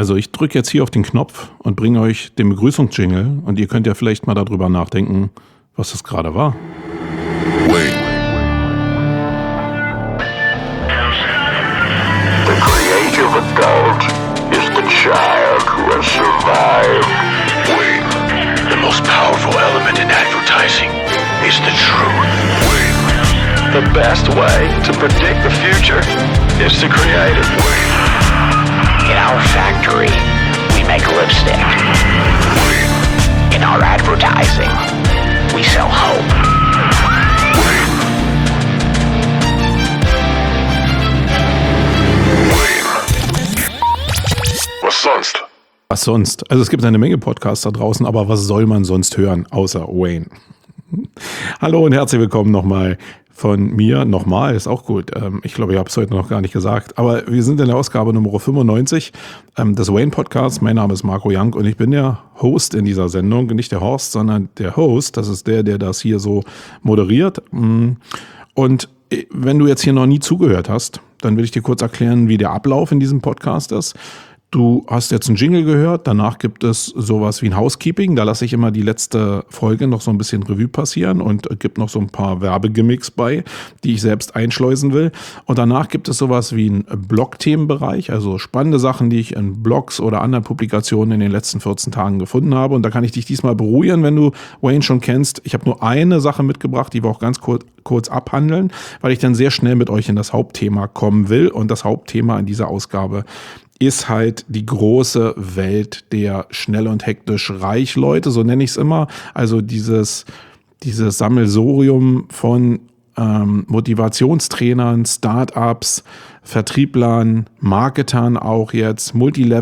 Also ich drücke jetzt hier auf den Knopf und bringe euch den Begrüßungsjingle und ihr könnt ja vielleicht mal darüber nachdenken, was das gerade war. Wait. The creative adult is the child who has survived. Wait. The most powerful element in advertising is the truth. Wait. The best way to predict the future is to create it. Wait. In our factory, we make lipstick. Wait. In our advertising, we sell hope. Wait. Wait. Was sonst? Was sonst? Also es gibt eine Menge Podcasts da draußen, aber was soll man sonst hören, außer Wayne? Hallo und herzlich willkommen nochmal von mir. Nochmal, ist auch gut. Ich glaube, ich habe es heute noch gar nicht gesagt. Aber wir sind in der Ausgabe Nummer 95 des Wayne Podcasts. Mein Name ist Marco Young und ich bin der Host in dieser Sendung. Nicht der Horst, sondern der Host. Das ist der das hier so moderiert. Und wenn du jetzt hier noch nie zugehört hast, dann will ich dir kurz erklären, wie der Ablauf in diesem Podcast ist. Du hast jetzt einen Jingle gehört, danach gibt es sowas wie ein Housekeeping, da lasse ich immer die letzte Folge noch so ein bisschen Revue passieren und gibt noch so ein paar Werbegimmicks bei, die ich selbst einschleusen will. Und danach gibt es sowas wie einen Blog-Themenbereich, also spannende Sachen, die ich in Blogs oder anderen Publikationen in den letzten 14 Tagen gefunden habe. Und da kann ich dich diesmal beruhigen, wenn du Wayne schon kennst. Ich habe nur eine Sache mitgebracht, die wir auch ganz kurz abhandeln, weil ich dann sehr schnell mit euch in das Hauptthema kommen will. Und das Hauptthema in dieser Ausgabe ist halt die große Welt der schnell und hektisch reich Leute, so nenne ich es immer. Also dieses Sammelsurium von Motivationstrainern, Startups, Vertrieblern, Marketern auch jetzt,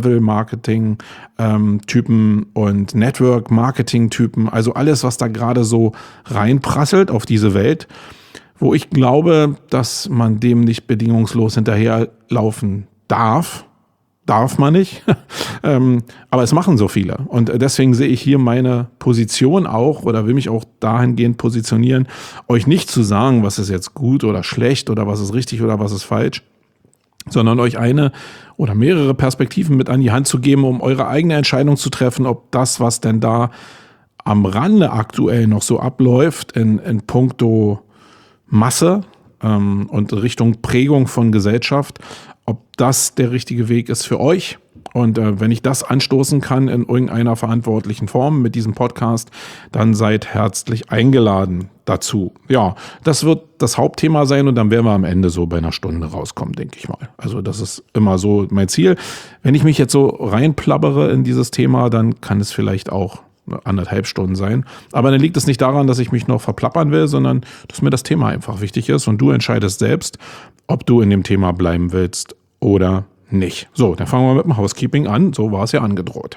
Multilevel-Marketing-Typen und Network-Marketing-Typen. Also alles, was da gerade so reinprasselt auf diese Welt, wo ich glaube, dass man dem nicht bedingungslos hinterherlaufen darf. Darf man nicht, aber es machen so viele und deswegen sehe ich hier meine Position auch oder will mich auch dahingehend positionieren, euch nicht zu sagen, was ist jetzt gut oder schlecht oder was ist richtig oder was ist falsch, sondern euch eine oder mehrere Perspektiven mit an die Hand zu geben, um eure eigene Entscheidung zu treffen, ob das, was denn da am Rande aktuell noch so abläuft in puncto Masse und Richtung Prägung von Gesellschaft, ob das der richtige Weg ist für euch. Und wenn ich das anstoßen kann in irgendeiner verantwortlichen Form mit diesem Podcast, dann seid herzlich eingeladen dazu. Ja, das wird das Hauptthema sein und dann werden wir am Ende so bei einer Stunde rauskommen, denke ich mal. Also das ist immer so mein Ziel. Wenn ich mich jetzt so reinplappere in dieses Thema, dann kann es vielleicht auch 1,5 Stunden sein. Aber dann liegt es nicht daran, dass ich mich noch verplappern will, sondern dass mir das Thema einfach wichtig ist und du entscheidest selbst, ob du in dem Thema bleiben willst oder nicht. So, dann fangen wir mit dem Housekeeping an. So war es ja angedroht.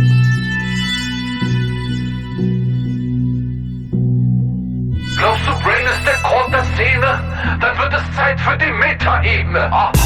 Glaubst du, Brain ist der Grund der Szene? Dann wird es Zeit für die Meta-Ebene.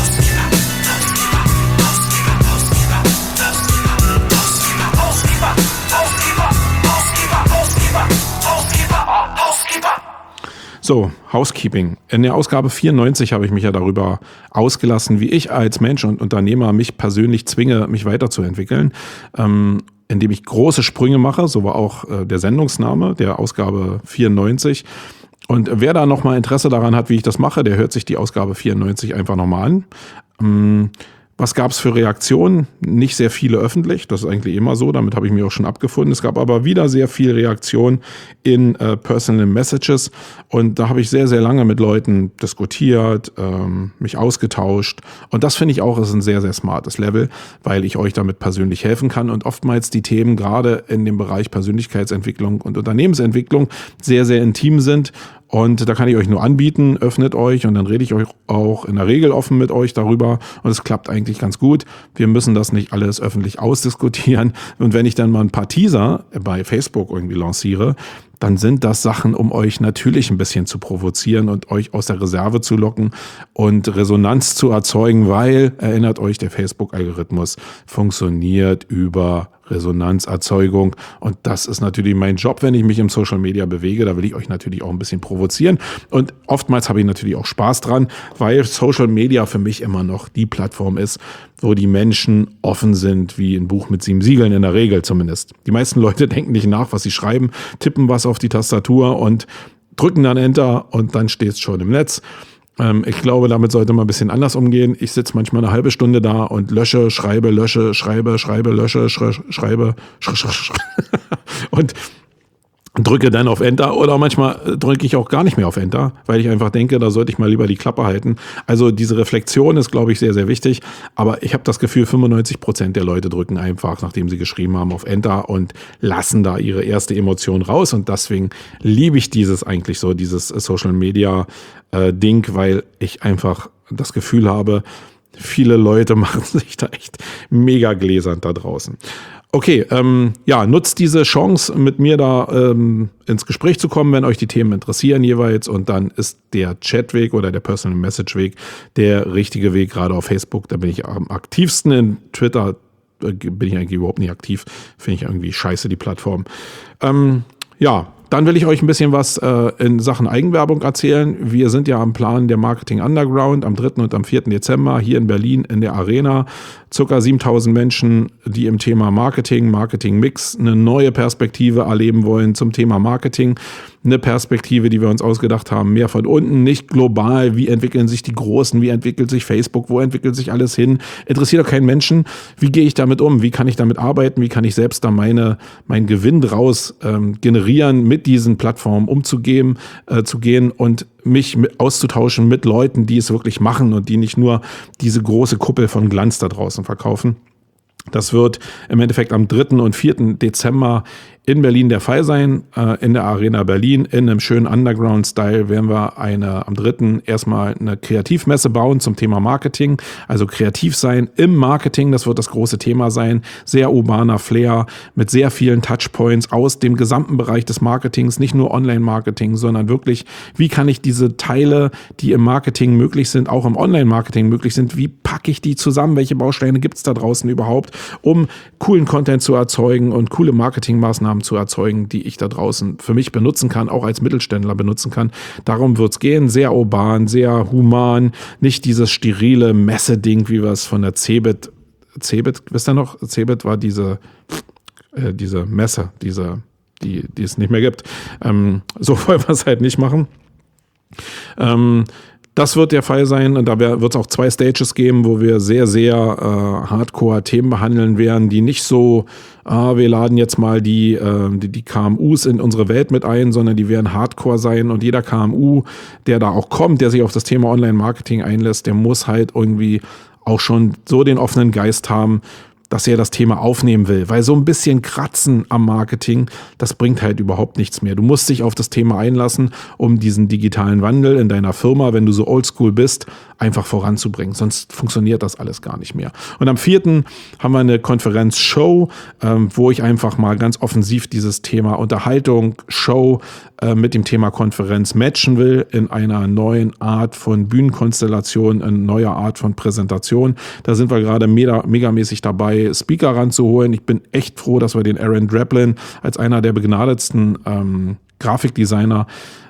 So, Housekeeping. In der Ausgabe 94 habe ich mich ja darüber ausgelassen, wie ich als Mensch und Unternehmer mich persönlich zwinge, mich weiterzuentwickeln, indem ich große Sprünge mache. So war auch der Sendungsname der Ausgabe 94. Und wer da nochmal Interesse daran hat, wie ich das mache, der hört sich die Ausgabe 94 einfach nochmal an. Was gab es für Reaktionen? Nicht sehr viele öffentlich, das ist eigentlich immer so, damit habe ich mich auch schon abgefunden. Es gab aber wieder sehr viel Reaktion in Personal Messages und da habe ich sehr, sehr lange mit Leuten diskutiert, mich ausgetauscht und das finde ich auch ist ein sehr, sehr smartes Level, weil ich euch damit persönlich helfen kann und oftmals die Themen gerade in dem Bereich Persönlichkeitsentwicklung und Unternehmensentwicklung sehr, sehr intim sind. Und da kann ich euch nur anbieten, öffnet euch und dann rede ich euch auch in der Regel offen mit euch darüber und es klappt eigentlich ganz gut. Wir müssen das nicht alles öffentlich ausdiskutieren und wenn ich dann mal ein paar Teaser bei Facebook irgendwie lanciere, dann sind das Sachen, um euch natürlich ein bisschen zu provozieren und euch aus der Reserve zu locken und Resonanz zu erzeugen, weil, erinnert euch, der Facebook-Algorithmus funktioniert über Resonanzerzeugung. Und das ist natürlich mein Job, wenn ich mich im Social Media bewege. Da will ich euch natürlich auch ein bisschen provozieren. Und oftmals habe ich natürlich auch Spaß dran, weil Social Media für mich immer noch die Plattform ist, wo die Menschen offen sind, wie ein Buch mit 7 Siegeln, in der Regel zumindest. Die meisten Leute denken nicht nach, was sie schreiben, tippen was auf die Tastatur und drücken dann Enter und dann steht es schon im Netz. Ich glaube, damit sollte man ein bisschen anders umgehen. Ich sitze manchmal eine halbe Stunde da und lösche, schreibe, lösche, schreibe, lösche, schreibe und drücke dann auf Enter, oder manchmal drücke ich auch gar nicht mehr auf Enter, weil ich einfach denke, da sollte ich mal lieber die Klappe halten. Also diese Reflexion ist, glaube ich, sehr, sehr wichtig. Aber ich habe das Gefühl, 95% der Leute drücken einfach, nachdem sie geschrieben haben, auf Enter und lassen da ihre erste Emotion raus. Und deswegen liebe ich dieses eigentlich so, dieses Social Media Ding, weil ich einfach das Gefühl habe, viele Leute machen sich da echt mega gläsern da draußen. Okay, nutzt diese Chance, mit mir da ins Gespräch zu kommen, wenn euch die Themen interessieren jeweils. Und dann ist der Chatweg oder der Personal Message Weg der richtige Weg, gerade auf Facebook. Da bin ich am aktivsten. In Twitter bin ich eigentlich überhaupt nicht aktiv. Finde ich irgendwie scheiße, die Plattform. Dann will ich euch ein bisschen was in Sachen Eigenwerbung erzählen. Wir sind ja am Plan der Marketing Underground am 3. und am 4. Dezember hier in Berlin in der Arena. Circa 7.000 Menschen, die im Thema Marketing-Mix eine neue Perspektive erleben wollen zum Thema Marketing. Eine Perspektive, die wir uns ausgedacht haben, mehr von unten, nicht global. Wie entwickeln sich die Großen? Wie entwickelt sich Facebook? Wo entwickelt sich alles hin? Interessiert doch keinen Menschen. Wie gehe ich damit um? Wie kann ich damit arbeiten? Wie kann ich selbst da meinen Gewinn draus generieren, mit diesen Plattformen umzugehen, zu gehen und mich auszutauschen mit Leuten, die es wirklich machen und die nicht nur diese große Kuppel von Glanz da draußen verkaufen. Das wird im Endeffekt am 3. und 4. Dezember in Berlin der Fall sein, in der Arena Berlin, in einem schönen Underground-Style werden wir am 3. erstmal eine Kreativmesse bauen zum Thema Marketing, also kreativ sein im Marketing, das wird das große Thema sein, sehr urbaner Flair mit sehr vielen Touchpoints aus dem gesamten Bereich des Marketings, nicht nur Online-Marketing, sondern wirklich, wie kann ich diese Teile, die im Marketing möglich sind, auch im Online-Marketing möglich sind, wie packe ich die zusammen, welche Bausteine gibt es da draußen überhaupt, um coolen Content zu erzeugen und coole Marketingmaßnahmen zu erzeugen, die ich da draußen für mich benutzen kann, auch als Mittelständler benutzen kann. Darum wird es gehen, sehr urban, sehr human, nicht dieses sterile Messe-Ding, wie wir es von der CeBIT, wisst ihr noch? CeBIT war diese Messe, die es nicht mehr gibt. So wollen wir es halt nicht machen. Das wird der Fall sein und da wird es auch 2 Stages geben, wo wir sehr, sehr Hardcore-Themen behandeln werden, die nicht so, wir laden jetzt mal die KMUs in unsere Welt mit ein, sondern die werden Hardcore sein und jeder KMU, der da auch kommt, der sich auf das Thema Online-Marketing einlässt, der muss halt irgendwie auch schon so den offenen Geist haben, dass er das Thema aufnehmen will, weil so ein bisschen Kratzen am Marketing, das bringt halt überhaupt nichts mehr. Du musst dich auf das Thema einlassen, um diesen digitalen Wandel in deiner Firma, wenn du so oldschool bist, einfach voranzubringen. Sonst funktioniert das alles gar nicht mehr. Und am 4. haben wir eine Konferenz-Show, wo ich einfach mal ganz offensiv dieses Thema Unterhaltung, Show mit dem Thema Konferenz matchen will in einer neuen Art von Bühnenkonstellation, in neuer Art von Präsentation. Da sind wir gerade megamäßig dabei, Speaker ranzuholen. Ich bin echt froh, dass wir den Aaron Draplin als einer der begnadetsten Grafikdesigner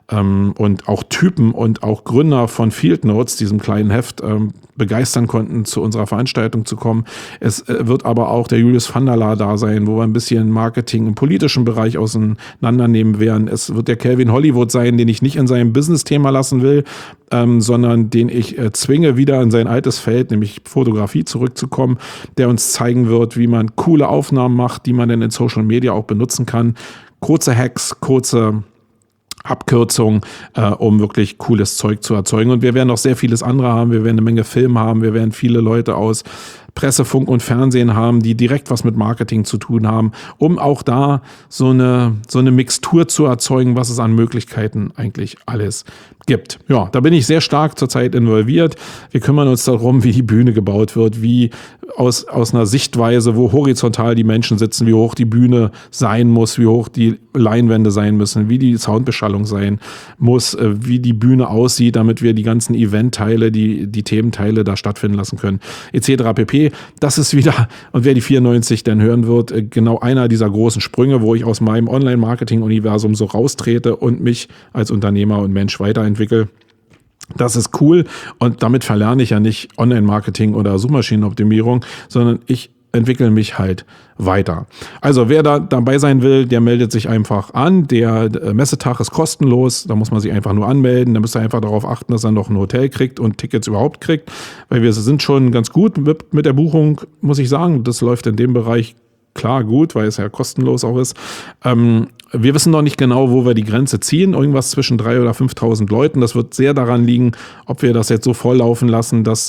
und auch Typen und auch Gründer von Field Notes, diesem kleinen Heft, begeistern konnten, zu unserer Veranstaltung zu kommen. Es wird aber auch der Julius van der Laar da sein, wo wir ein bisschen Marketing im politischen Bereich auseinandernehmen werden. Es wird der Calvin Hollywood sein, den ich nicht in seinem Business-Thema lassen will, sondern den ich zwinge, wieder in sein altes Feld, nämlich Fotografie, zurückzukommen, der uns zeigen wird, wie man coole Aufnahmen macht, die man dann in Social Media auch benutzen kann. Kurze Hacks, kurze Abkürzung, um wirklich cooles Zeug zu erzeugen. Und wir werden noch sehr vieles andere haben. Wir werden eine Menge Film haben. Wir werden viele Leute aus Presse, Funk und Fernsehen haben, die direkt was mit Marketing zu tun haben, um auch da so eine Mixtur zu erzeugen, was es an Möglichkeiten eigentlich alles gibt. Ja, da bin ich sehr stark zurzeit involviert. Wir kümmern uns darum, wie die Bühne gebaut wird, wie aus einer Sichtweise, wo horizontal die Menschen sitzen, wie hoch die Bühne sein muss, wie hoch die Leinwände sein müssen, wie die Soundbeschallung sein muss, wie die Bühne aussieht, damit wir die ganzen Eventteile, die Thementeile da stattfinden lassen können, etc. pp. okay, das ist wieder, und wer die 94 dann hören wird, genau einer dieser großen Sprünge, wo ich aus meinem Online-Marketing-Universum so raustrete und mich als Unternehmer und Mensch weiterentwickle. Das ist cool und damit verlerne ich ja nicht Online-Marketing oder Suchmaschinenoptimierung, sondern ich entwickle mich halt weiter. Also wer da dabei sein will, der meldet sich einfach an. Der Messetag ist kostenlos, da muss man sich einfach nur anmelden. Da müsst ihr einfach darauf achten, dass er noch ein Hotel kriegt und Tickets überhaupt kriegt, weil wir sind schon ganz gut mit der Buchung, muss ich sagen. Das läuft in dem Bereich klar gut, weil es ja kostenlos auch ist. Wir wissen noch nicht genau, wo wir die Grenze ziehen. Irgendwas zwischen 3.000 oder 5.000 Leuten. Das wird sehr daran liegen, ob wir das jetzt so volllaufen lassen, dass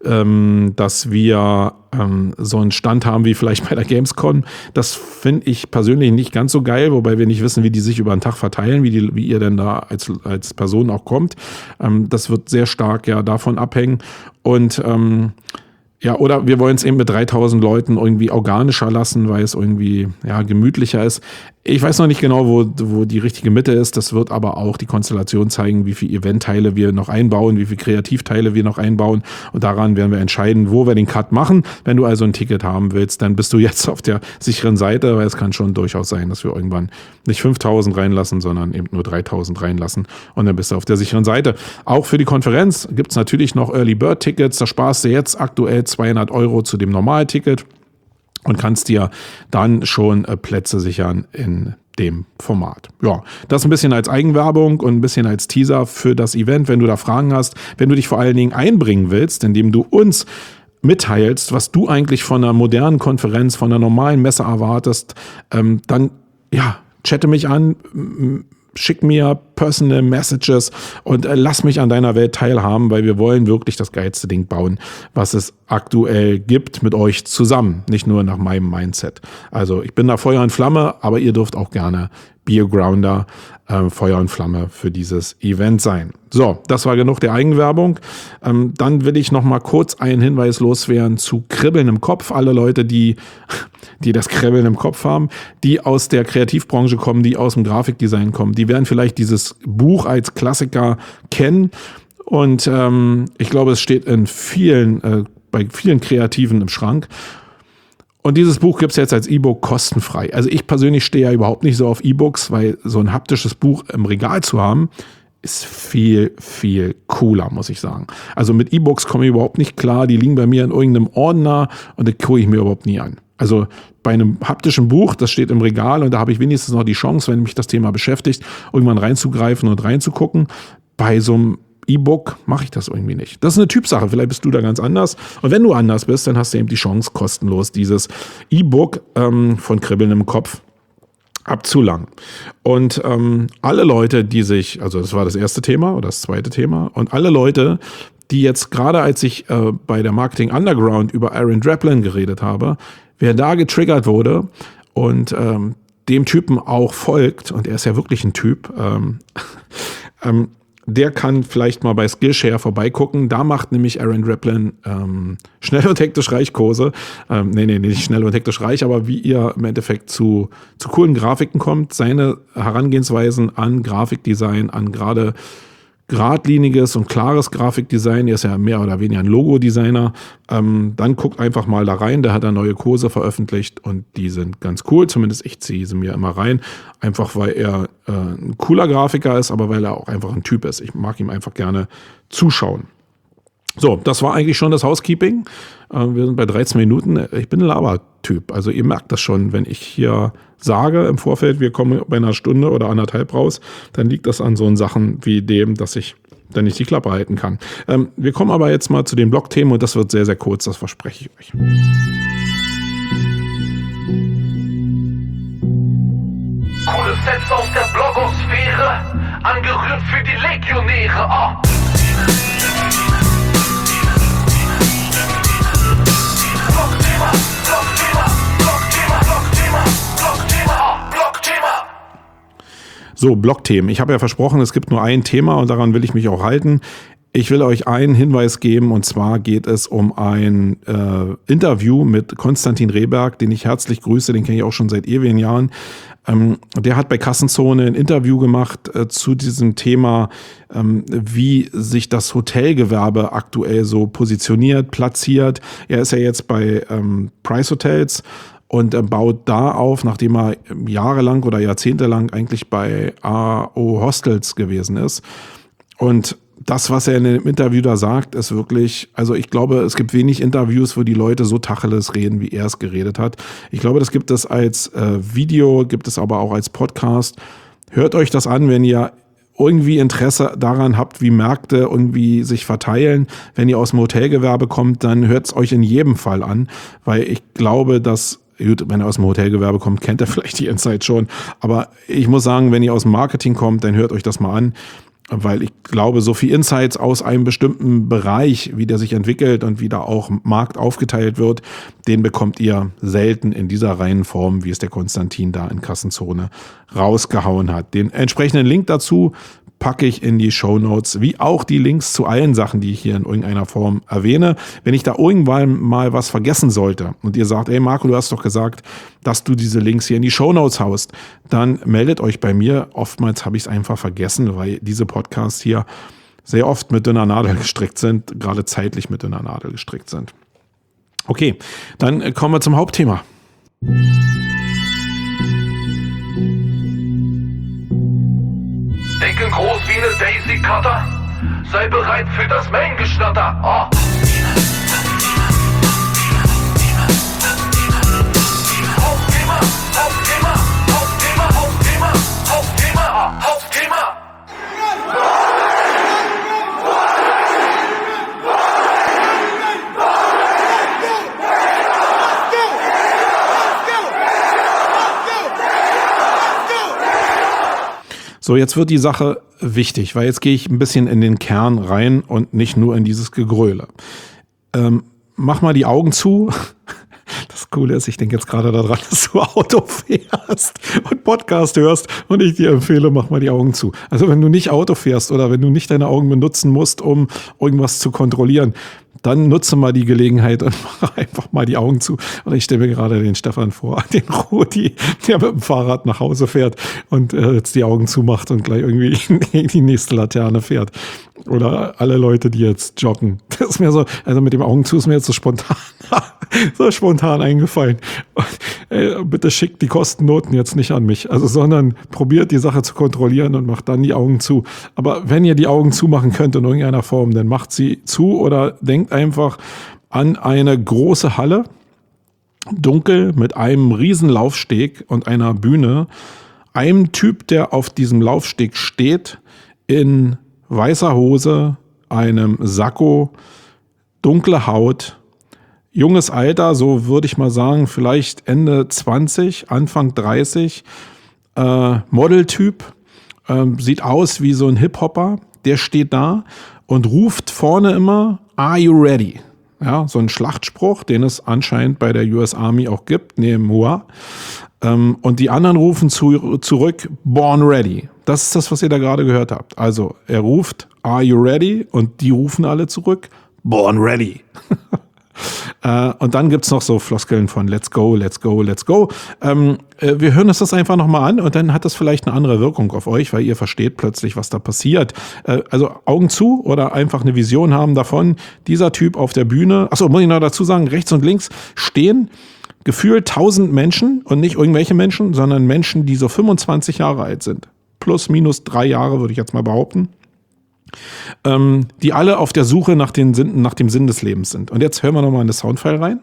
wir so einen Stand haben wie vielleicht bei der Gamescom. Das finde ich persönlich nicht ganz so geil, wobei wir nicht wissen, wie die sich über den Tag verteilen, wie ihr denn da als Person auch kommt. Das wird sehr stark ja davon abhängen. Und ja, oder wir wollen es eben mit 3.000 Leuten irgendwie organischer lassen, weil es irgendwie ja gemütlicher ist. Ich weiß noch nicht genau, wo die richtige Mitte ist. Das wird aber auch die Konstellation zeigen, wie viele Eventteile wir noch einbauen, wie viele Kreativteile wir noch einbauen. Und daran werden wir entscheiden, wo wir den Cut machen. Wenn du also ein Ticket haben willst, dann bist du jetzt auf der sicheren Seite, weil es kann schon durchaus sein, dass wir irgendwann nicht 5.000 reinlassen, sondern eben nur 3.000 reinlassen. Und dann bist du auf der sicheren Seite. Auch für die Konferenz gibt es natürlich noch Early Bird Tickets. Da sparst du jetzt aktuell 200 € zu dem Normalticket und kannst dir dann schon Plätze sichern in dem Format. Ja, das ein bisschen als Eigenwerbung und ein bisschen als Teaser für das Event, wenn du da Fragen hast, wenn du dich vor allen Dingen einbringen willst, indem du uns mitteilst, was du eigentlich von einer modernen Konferenz, von einer normalen Messe erwartest, dann ja, chatte mich an, schick mir Personal Messages und lass mich an deiner Welt teilhaben, weil wir wollen wirklich das geilste Ding bauen, was es aktuell gibt mit euch zusammen, nicht nur nach meinem Mindset. Also ich bin da Feuer und Flamme, aber ihr dürft auch gerne Beergrounder Feuer und Flamme für dieses Event sein. So, das war genug der Eigenwerbung. Dann will ich noch mal kurz einen Hinweis loswerden zu Kribbeln im Kopf. Alle Leute, die das Kribbeln im Kopf haben, die aus der Kreativbranche kommen, die aus dem Grafikdesign kommen, die werden vielleicht dieses Buch als Klassiker kennen. Und ich glaube, es steht bei vielen Kreativen im Schrank. Und dieses Buch gibt es jetzt als E-Book kostenfrei. Also ich persönlich stehe ja überhaupt nicht so auf E-Books, weil so ein haptisches Buch im Regal zu haben, ist viel, viel cooler, muss ich sagen. Also mit E-Books komme ich überhaupt nicht klar. Die liegen bei mir in irgendeinem Ordner und das gucke ich mir überhaupt nie an. Also bei einem haptischen Buch, das steht im Regal und da habe ich wenigstens noch die Chance, wenn mich das Thema beschäftigt, irgendwann reinzugreifen und reinzugucken. Bei so einem E-Book mache ich das irgendwie nicht. Das ist eine Typsache, vielleicht bist du da ganz anders. Und wenn du anders bist, dann hast du eben die Chance, kostenlos dieses E-Book von Kribbeln im Kopf abzulangen. Und alle Leute, die sich, also das war das erste Thema oder das zweite Thema, und alle Leute, die jetzt gerade, als ich bei der Marketing Underground über Aaron Draplin geredet habe, wer da getriggert wurde und dem Typen auch folgt, und er ist ja wirklich ein Typ, der kann vielleicht mal bei Skillshare vorbeigucken. Da macht nämlich Aaron Draplin schnell und hektisch reich Kurse. Nee, nicht schnell und hektisch reich, aber wie ihr im Endeffekt zu coolen Grafiken kommt. Seine Herangehensweisen an Grafikdesign, an gerade geradliniges und klares Grafikdesign. Er ist ja mehr oder weniger ein Logo-Designer. Dann guckt einfach mal da rein. Der hat da neue Kurse veröffentlicht und die sind ganz cool. Zumindest ich ziehe sie mir immer rein. Einfach weil er ein cooler Grafiker ist, aber weil er auch einfach ein Typ ist. Ich mag ihm einfach gerne zuschauen. So, das war eigentlich schon das Housekeeping. Wir sind bei 13 Minuten. Ich bin ein Labertyp. Also ihr merkt das schon, wenn ich hier sage im Vorfeld, wir kommen bei einer Stunde oder anderthalb raus, dann liegt das an so Sachen wie dem, dass ich dann nicht die Klappe halten kann. Wir kommen aber jetzt mal zu den Blog-Themen und das wird sehr, sehr kurz, das verspreche ich euch. Coole Sets aus der Blogosphäre, angerührt für die Legionäre. Oh. So, Blogthemen. Ich habe ja versprochen, es gibt nur ein Thema und daran will ich mich auch halten. Ich will euch einen Hinweis geben, und zwar geht es um ein Interview mit Konstantin Rehberg, den ich herzlich grüße, den kenne ich auch schon seit ewigen Jahren. Der hat bei Kassenzone ein Interview gemacht zu diesem Thema, wie sich das Hotelgewerbe aktuell so positioniert, platziert. Er ist ja jetzt bei Price Hotels und baut da auf, nachdem er jahrelang oder jahrzehntelang eigentlich bei AO Hostels gewesen ist. Und das, was er in dem Interview da sagt, ist wirklich, also ich glaube, es gibt wenig Interviews, wo die Leute so Tacheles reden, wie er es geredet hat. Ich glaube, das gibt es als Video, gibt es aber auch als Podcast. Hört euch das an, wenn ihr irgendwie Interesse daran habt, wie Märkte irgendwie sich verteilen. Wenn ihr aus dem Hotelgewerbe kommt, dann hört es euch in jedem Fall an, weil ich glaube, dass, gut, wenn ihr aus dem Hotelgewerbe kommt, kennt ihr vielleicht die Insights schon. Aber ich muss sagen, wenn ihr aus dem Marketing kommt, dann hört euch das mal an. Weil ich glaube, so viel Insights aus einem bestimmten Bereich, wie der sich entwickelt und wie da auch Markt aufgeteilt wird, den bekommt ihr selten in dieser reinen Form, wie es der Konstantin da in Kassenzone rausgehauen hat. Den entsprechenden Link dazu packe ich in die Shownotes, wie auch die Links zu allen Sachen, die ich hier in irgendeiner Form erwähne. Wenn ich da irgendwann mal was vergessen sollte und ihr sagt, ey Marco, du hast doch gesagt, dass du diese Links hier in die Shownotes haust, dann meldet euch bei mir. Oftmals habe ich es einfach vergessen, weil diese Podcasts hier sehr oft mit dünner Nadel gestrickt sind, gerade zeitlich mit dünner Nadel gestrickt sind. Okay, dann kommen wir zum Hauptthema. Denken groß wie eine Daisy Cutter. Sei bereit für das Main-Geschnatter. Oh. Hauptthema, Hauptthema, Hauptthema, Hauptthema, Hauptthema, Hauptthema. So, jetzt wird die Sache wichtig, weil jetzt gehe ich ein bisschen in den Kern rein und nicht nur in dieses Gegröle. Mach mal die Augen zu. Das Coole ist, ich denke jetzt gerade daran, dass du Auto fährst und Podcast hörst und ich dir empfehle, mach mal die Augen zu. Also wenn du nicht Auto fährst oder wenn du nicht deine Augen benutzen musst, um irgendwas zu kontrollieren, dann nutze mal die Gelegenheit und mach einfach mal die Augen zu. Und ich stelle mir gerade den Stefan vor, den Rudi, der mit dem Fahrrad nach Hause fährt und jetzt die Augen zumacht und gleich irgendwie in die nächste Laterne fährt. Oder alle Leute, die jetzt joggen. Das ist mir so, also mit dem Augen zu ist mir jetzt so spontan eingefallen. Und, bitte schickt die Kostennoten jetzt nicht an mich, also sondern probiert die Sache zu kontrollieren und macht dann die Augen zu. Aber wenn ihr die Augen zumachen könnt in irgendeiner Form, dann macht sie zu oder denkt einfach an eine große Halle, dunkel mit einem riesen Laufsteg und einer Bühne, einem Typ, der auf diesem Laufsteg steht, in weißer Hose, einem Sakko, dunkle Haut, junges Alter, so würde ich mal sagen, vielleicht Ende 20, Anfang 30, Modeltyp, sieht aus wie so ein Hip-Hopper, der steht da und ruft vorne immer, "Are you ready?" Ja, so ein Schlachtspruch, den es anscheinend bei der US Army auch gibt, neben Hua. Und die anderen rufen zurück, "Born ready." Das ist das, was ihr da gerade gehört habt. Also er ruft, "Are you ready?" und die rufen alle zurück, "Born ready." Und dann gibt's noch so Floskeln von "Let's go, let's go, let's go." Wir hören uns das einfach nochmal an und dann hat das vielleicht eine andere Wirkung auf euch, weil ihr versteht plötzlich, was da passiert. Also Augen zu oder einfach eine Vision haben davon, dieser Typ auf der Bühne, achso, muss ich noch dazu sagen, rechts und links stehen gefühlt 1000 Menschen und nicht irgendwelche Menschen, sondern Menschen, die so 25 Jahre alt sind. Plus, minus 3 Jahre, würde ich jetzt mal behaupten. Die alle auf der Suche nach dem Sinn des Lebens sind. Und jetzt hören wir nochmal in das Soundfile rein.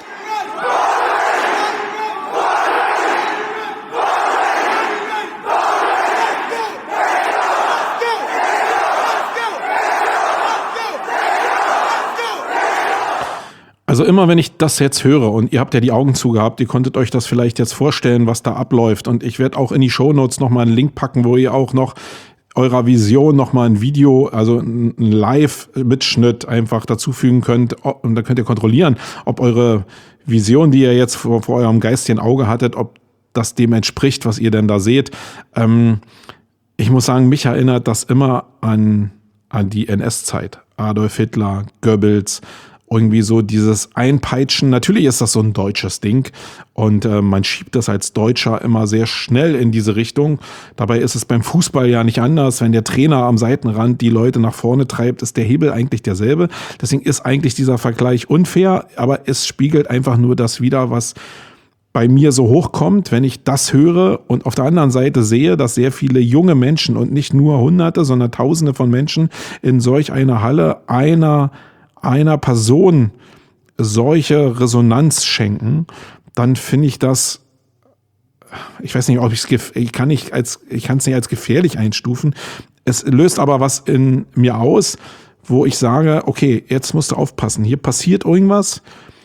Also immer, wenn ich das jetzt höre und ihr habt ja die Augen zugehabt, ihr konntet euch das vielleicht jetzt vorstellen, was da abläuft. Und ich werde auch in die Shownotes nochmal einen Link packen, wo ihr auch noch eurer Vision nochmal ein Video, also ein Live-Mitschnitt einfach dazufügen könnt. Und da könnt ihr kontrollieren, ob eure Vision, die ihr jetzt vor eurem geistigen Auge hattet, ob das dem entspricht, was ihr denn da seht. Ich muss sagen, mich erinnert das immer an an die NS-Zeit. Adolf Hitler, Goebbels, irgendwie so dieses Einpeitschen. Natürlich ist das so ein deutsches Ding und man schiebt das als Deutscher immer sehr schnell in diese Richtung. Dabei ist es beim Fußball ja nicht anders. Wenn der Trainer am Seitenrand die Leute nach vorne treibt, ist der Hebel eigentlich derselbe. Deswegen ist eigentlich dieser Vergleich unfair, aber es spiegelt einfach nur das wider, was bei mir so hochkommt, wenn ich das höre und auf der anderen Seite sehe, dass sehr viele junge Menschen und nicht nur Hunderte, sondern Tausende von Menschen in solch einer Halle einer Person solche Resonanz schenken, dann finde ich das, ich weiß nicht, ob ich kann es nicht als gefährlich einstufen. Es löst aber was in mir aus, wo ich sage, okay, jetzt musst du aufpassen, hier passiert irgendwas.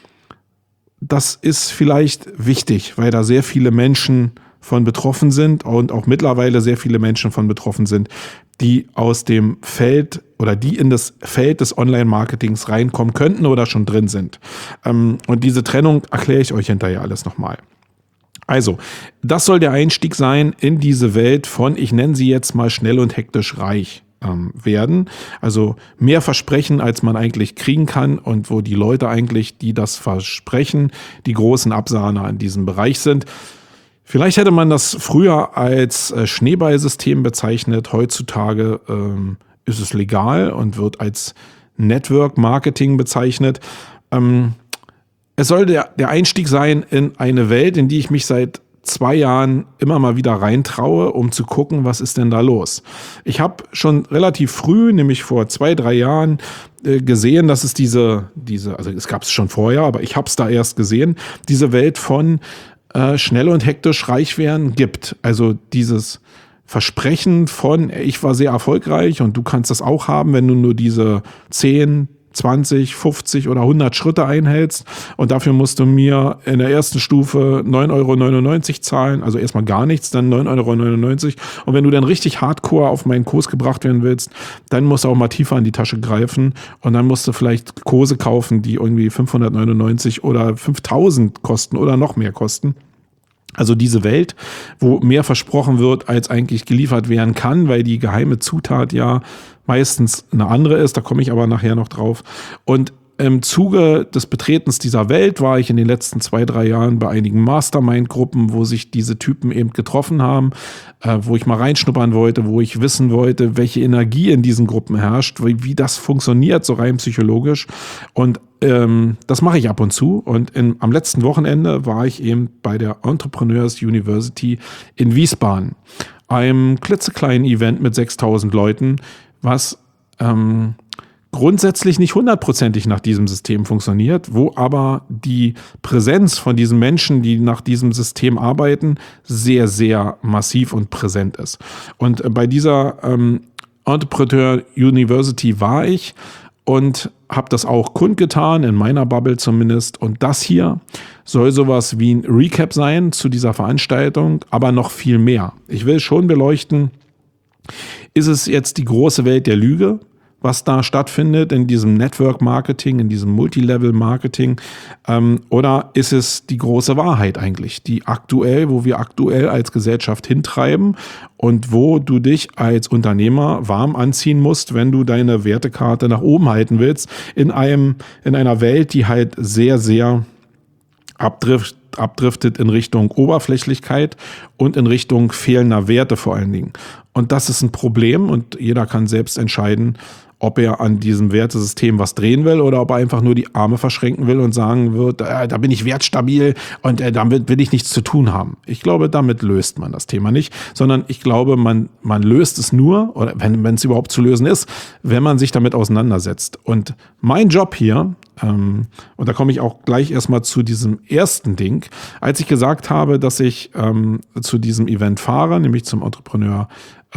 Das ist vielleicht wichtig, weil da sehr viele Menschen von betroffen sind und auch mittlerweile sehr viele Menschen von betroffen sind, die aus dem Feld oder die in das Feld des Online-Marketings reinkommen könnten oder schon drin sind. Und diese Trennung erkläre ich euch hinterher alles nochmal. Also, das soll der Einstieg sein in diese Welt von, ich nenne sie jetzt mal schnell und hektisch reich werden. Also mehr versprechen, als man eigentlich kriegen kann und wo die Leute eigentlich, die das versprechen, die großen Absahner in diesem Bereich sind. Vielleicht hätte man das früher als Schneeballsystem bezeichnet. Heutzutage ist es legal und wird als Network Marketing bezeichnet. Es soll der Einstieg sein in eine Welt, in die ich mich seit 2 Jahren immer mal wieder reintraue, um zu gucken, was ist denn da los. Ich habe schon relativ früh, nämlich vor 2-3 Jahren, gesehen, dass es diese, also es gab es schon vorher, aber ich habe es da erst gesehen, diese Welt von schnell und hektisch reich werden gibt. Also dieses Versprechen von, ich war sehr erfolgreich und du kannst das auch haben, wenn du nur diese 10, 20, 50 oder 100 Schritte einhältst und dafür musst du mir in der ersten Stufe 9,99 € zahlen, also erstmal gar nichts, dann 9,99 € und wenn du dann richtig hardcore auf meinen Kurs gebracht werden willst, dann musst du auch mal tiefer in die Tasche greifen und dann musst du vielleicht Kurse kaufen, die irgendwie 599 oder 5.000 kosten oder noch mehr kosten. Also diese Welt, wo mehr versprochen wird, als eigentlich geliefert werden kann, weil die geheime Zutat ja meistens eine andere ist, da komme ich aber nachher noch drauf. Und im Zuge des Betretens dieser Welt war ich in den letzten 2-3 Jahren bei einigen Mastermind-Gruppen, wo sich diese Typen eben getroffen haben, wo ich mal reinschnuppern wollte, wo ich wissen wollte, welche Energie in diesen Gruppen herrscht, wie das funktioniert, so rein psychologisch. Und das mache ich ab und zu. Und am letzten Wochenende war ich eben bei der Entrepreneurs University in Wiesbaden, einem klitzekleinen Event mit 6.000 Leuten, was grundsätzlich nicht 100%ig nach diesem System funktioniert, wo aber die Präsenz von diesen Menschen, die nach diesem System arbeiten, sehr, sehr massiv und präsent ist. Und bei dieser Entrepreneur University war ich und habe das auch kundgetan, in meiner Bubble zumindest. Und das hier soll sowas wie ein Recap sein zu dieser Veranstaltung, aber noch viel mehr. Ich will schon beleuchten, ist es jetzt die große Welt der Lüge, was da stattfindet in diesem Network-Marketing, in diesem Multilevel-Marketing, oder ist es die große Wahrheit eigentlich, wo wir aktuell als Gesellschaft hintreiben und wo du dich als Unternehmer warm anziehen musst, wenn du deine Wertekarte nach oben halten willst, in einer Welt, die halt sehr, sehr abdriftet in Richtung Oberflächlichkeit und in Richtung fehlender Werte vor allen Dingen. Und das ist ein Problem und jeder kann selbst entscheiden, ob er an diesem Wertesystem was drehen will oder ob er einfach nur die Arme verschränken will und sagen wird, da bin ich wertstabil und damit will ich nichts zu tun haben. Ich glaube, damit löst man das Thema nicht, sondern ich glaube, man löst es nur, oder wenn es überhaupt zu lösen ist, wenn man sich damit auseinandersetzt. Und mein Job hier, und da komme ich auch gleich erstmal zu diesem ersten Ding, als ich gesagt habe, dass ich zu diesem Event fahre, nämlich zum Entrepreneur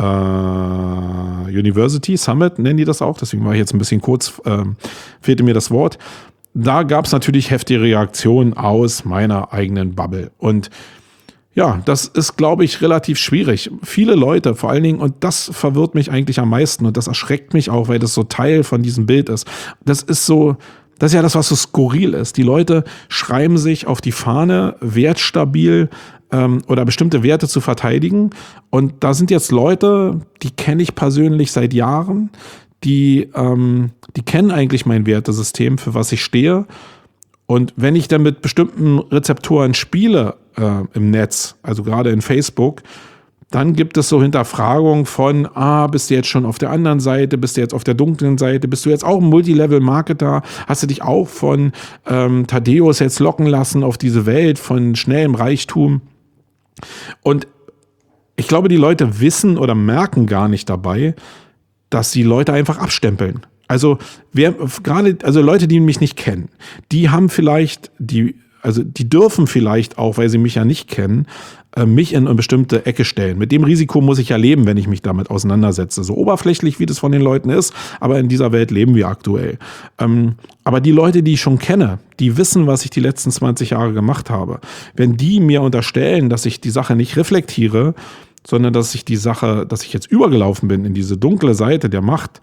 University Summit, nennen die das auch, deswegen war ich jetzt ein bisschen kurz, fehlte mir das Wort. Da gab es natürlich heftige Reaktionen aus meiner eigenen Bubble. Und ja, das ist, glaube ich, relativ schwierig. Viele Leute vor allen Dingen, und das verwirrt mich eigentlich am meisten und das erschreckt mich auch, weil das so Teil von diesem Bild ist. Das ist ja das, was so skurril ist. Die Leute schreiben sich auf die Fahne, wertstabil oder bestimmte Werte zu verteidigen. Und da sind jetzt Leute, die kenne ich persönlich seit Jahren, die kennen eigentlich mein Wertesystem, für was ich stehe. Und wenn ich dann mit bestimmten Rezeptoren spiele im Netz, also gerade in Facebook, dann gibt es so Hinterfragungen von, bist du jetzt schon auf der anderen Seite, bist du jetzt auf der dunklen Seite, bist du jetzt auch ein Multilevel-Marketer, hast du dich auch von Thaddeus jetzt locken lassen auf diese Welt von schnellem Reichtum? Und ich glaube, die Leute wissen oder merken gar nicht dabei, dass die Leute einfach abstempeln. Also Leute, die mich nicht kennen, die haben vielleicht, die dürfen vielleicht auch, weil sie mich ja nicht kennen, mich in eine bestimmte Ecke stellen. Mit dem Risiko muss ich ja leben, wenn ich mich damit auseinandersetze. So oberflächlich, wie das von den Leuten ist, aber in dieser Welt leben wir aktuell. Aber die Leute, die ich schon kenne, die wissen, was ich die letzten 20 Jahre gemacht habe. Wenn die mir unterstellen, dass ich die Sache nicht reflektiere, sondern dass ich jetzt übergelaufen bin in diese dunkle Seite der Macht,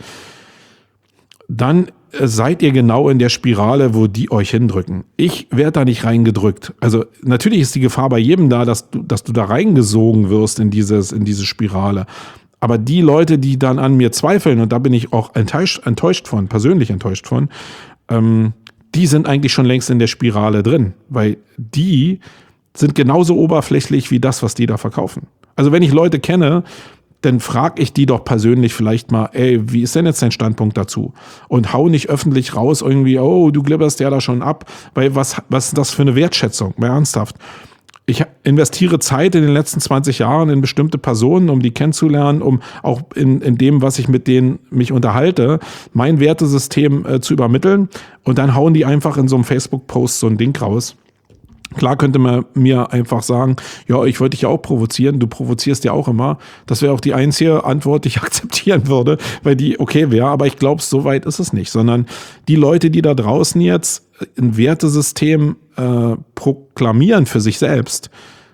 dann seid ihr genau in der Spirale, wo die euch hindrücken. Ich werde da nicht reingedrückt. Also natürlich ist die Gefahr bei jedem da, dass du da reingesogen wirst in diese Spirale. Aber die Leute, die dann an mir zweifeln, und da bin ich auch persönlich enttäuscht von, die sind eigentlich schon längst in der Spirale drin. Weil die sind genauso oberflächlich wie das, was die da verkaufen. Also wenn ich Leute kenne, dann frage ich die doch persönlich vielleicht mal, wie ist denn jetzt dein Standpunkt dazu? Und hau nicht öffentlich raus irgendwie, du glibberst ja da schon ab, weil was ist das für eine Wertschätzung? Mal ernsthaft. Ich investiere Zeit in den letzten 20 Jahren in bestimmte Personen, um die kennenzulernen, um auch in dem, was ich mit denen mich unterhalte, mein Wertesystem zu übermitteln. Und dann hauen die einfach in so einem Facebook-Post so ein Ding raus. Klar könnte man mir einfach sagen, ja, ich wollte dich ja auch provozieren, du provozierst ja auch immer. Das wäre auch die einzige Antwort, die ich akzeptieren würde, weil die okay wäre, aber ich glaube, so weit ist es nicht, sondern die Leute, die da draußen jetzt ein Wertesystem proklamieren für sich selbst,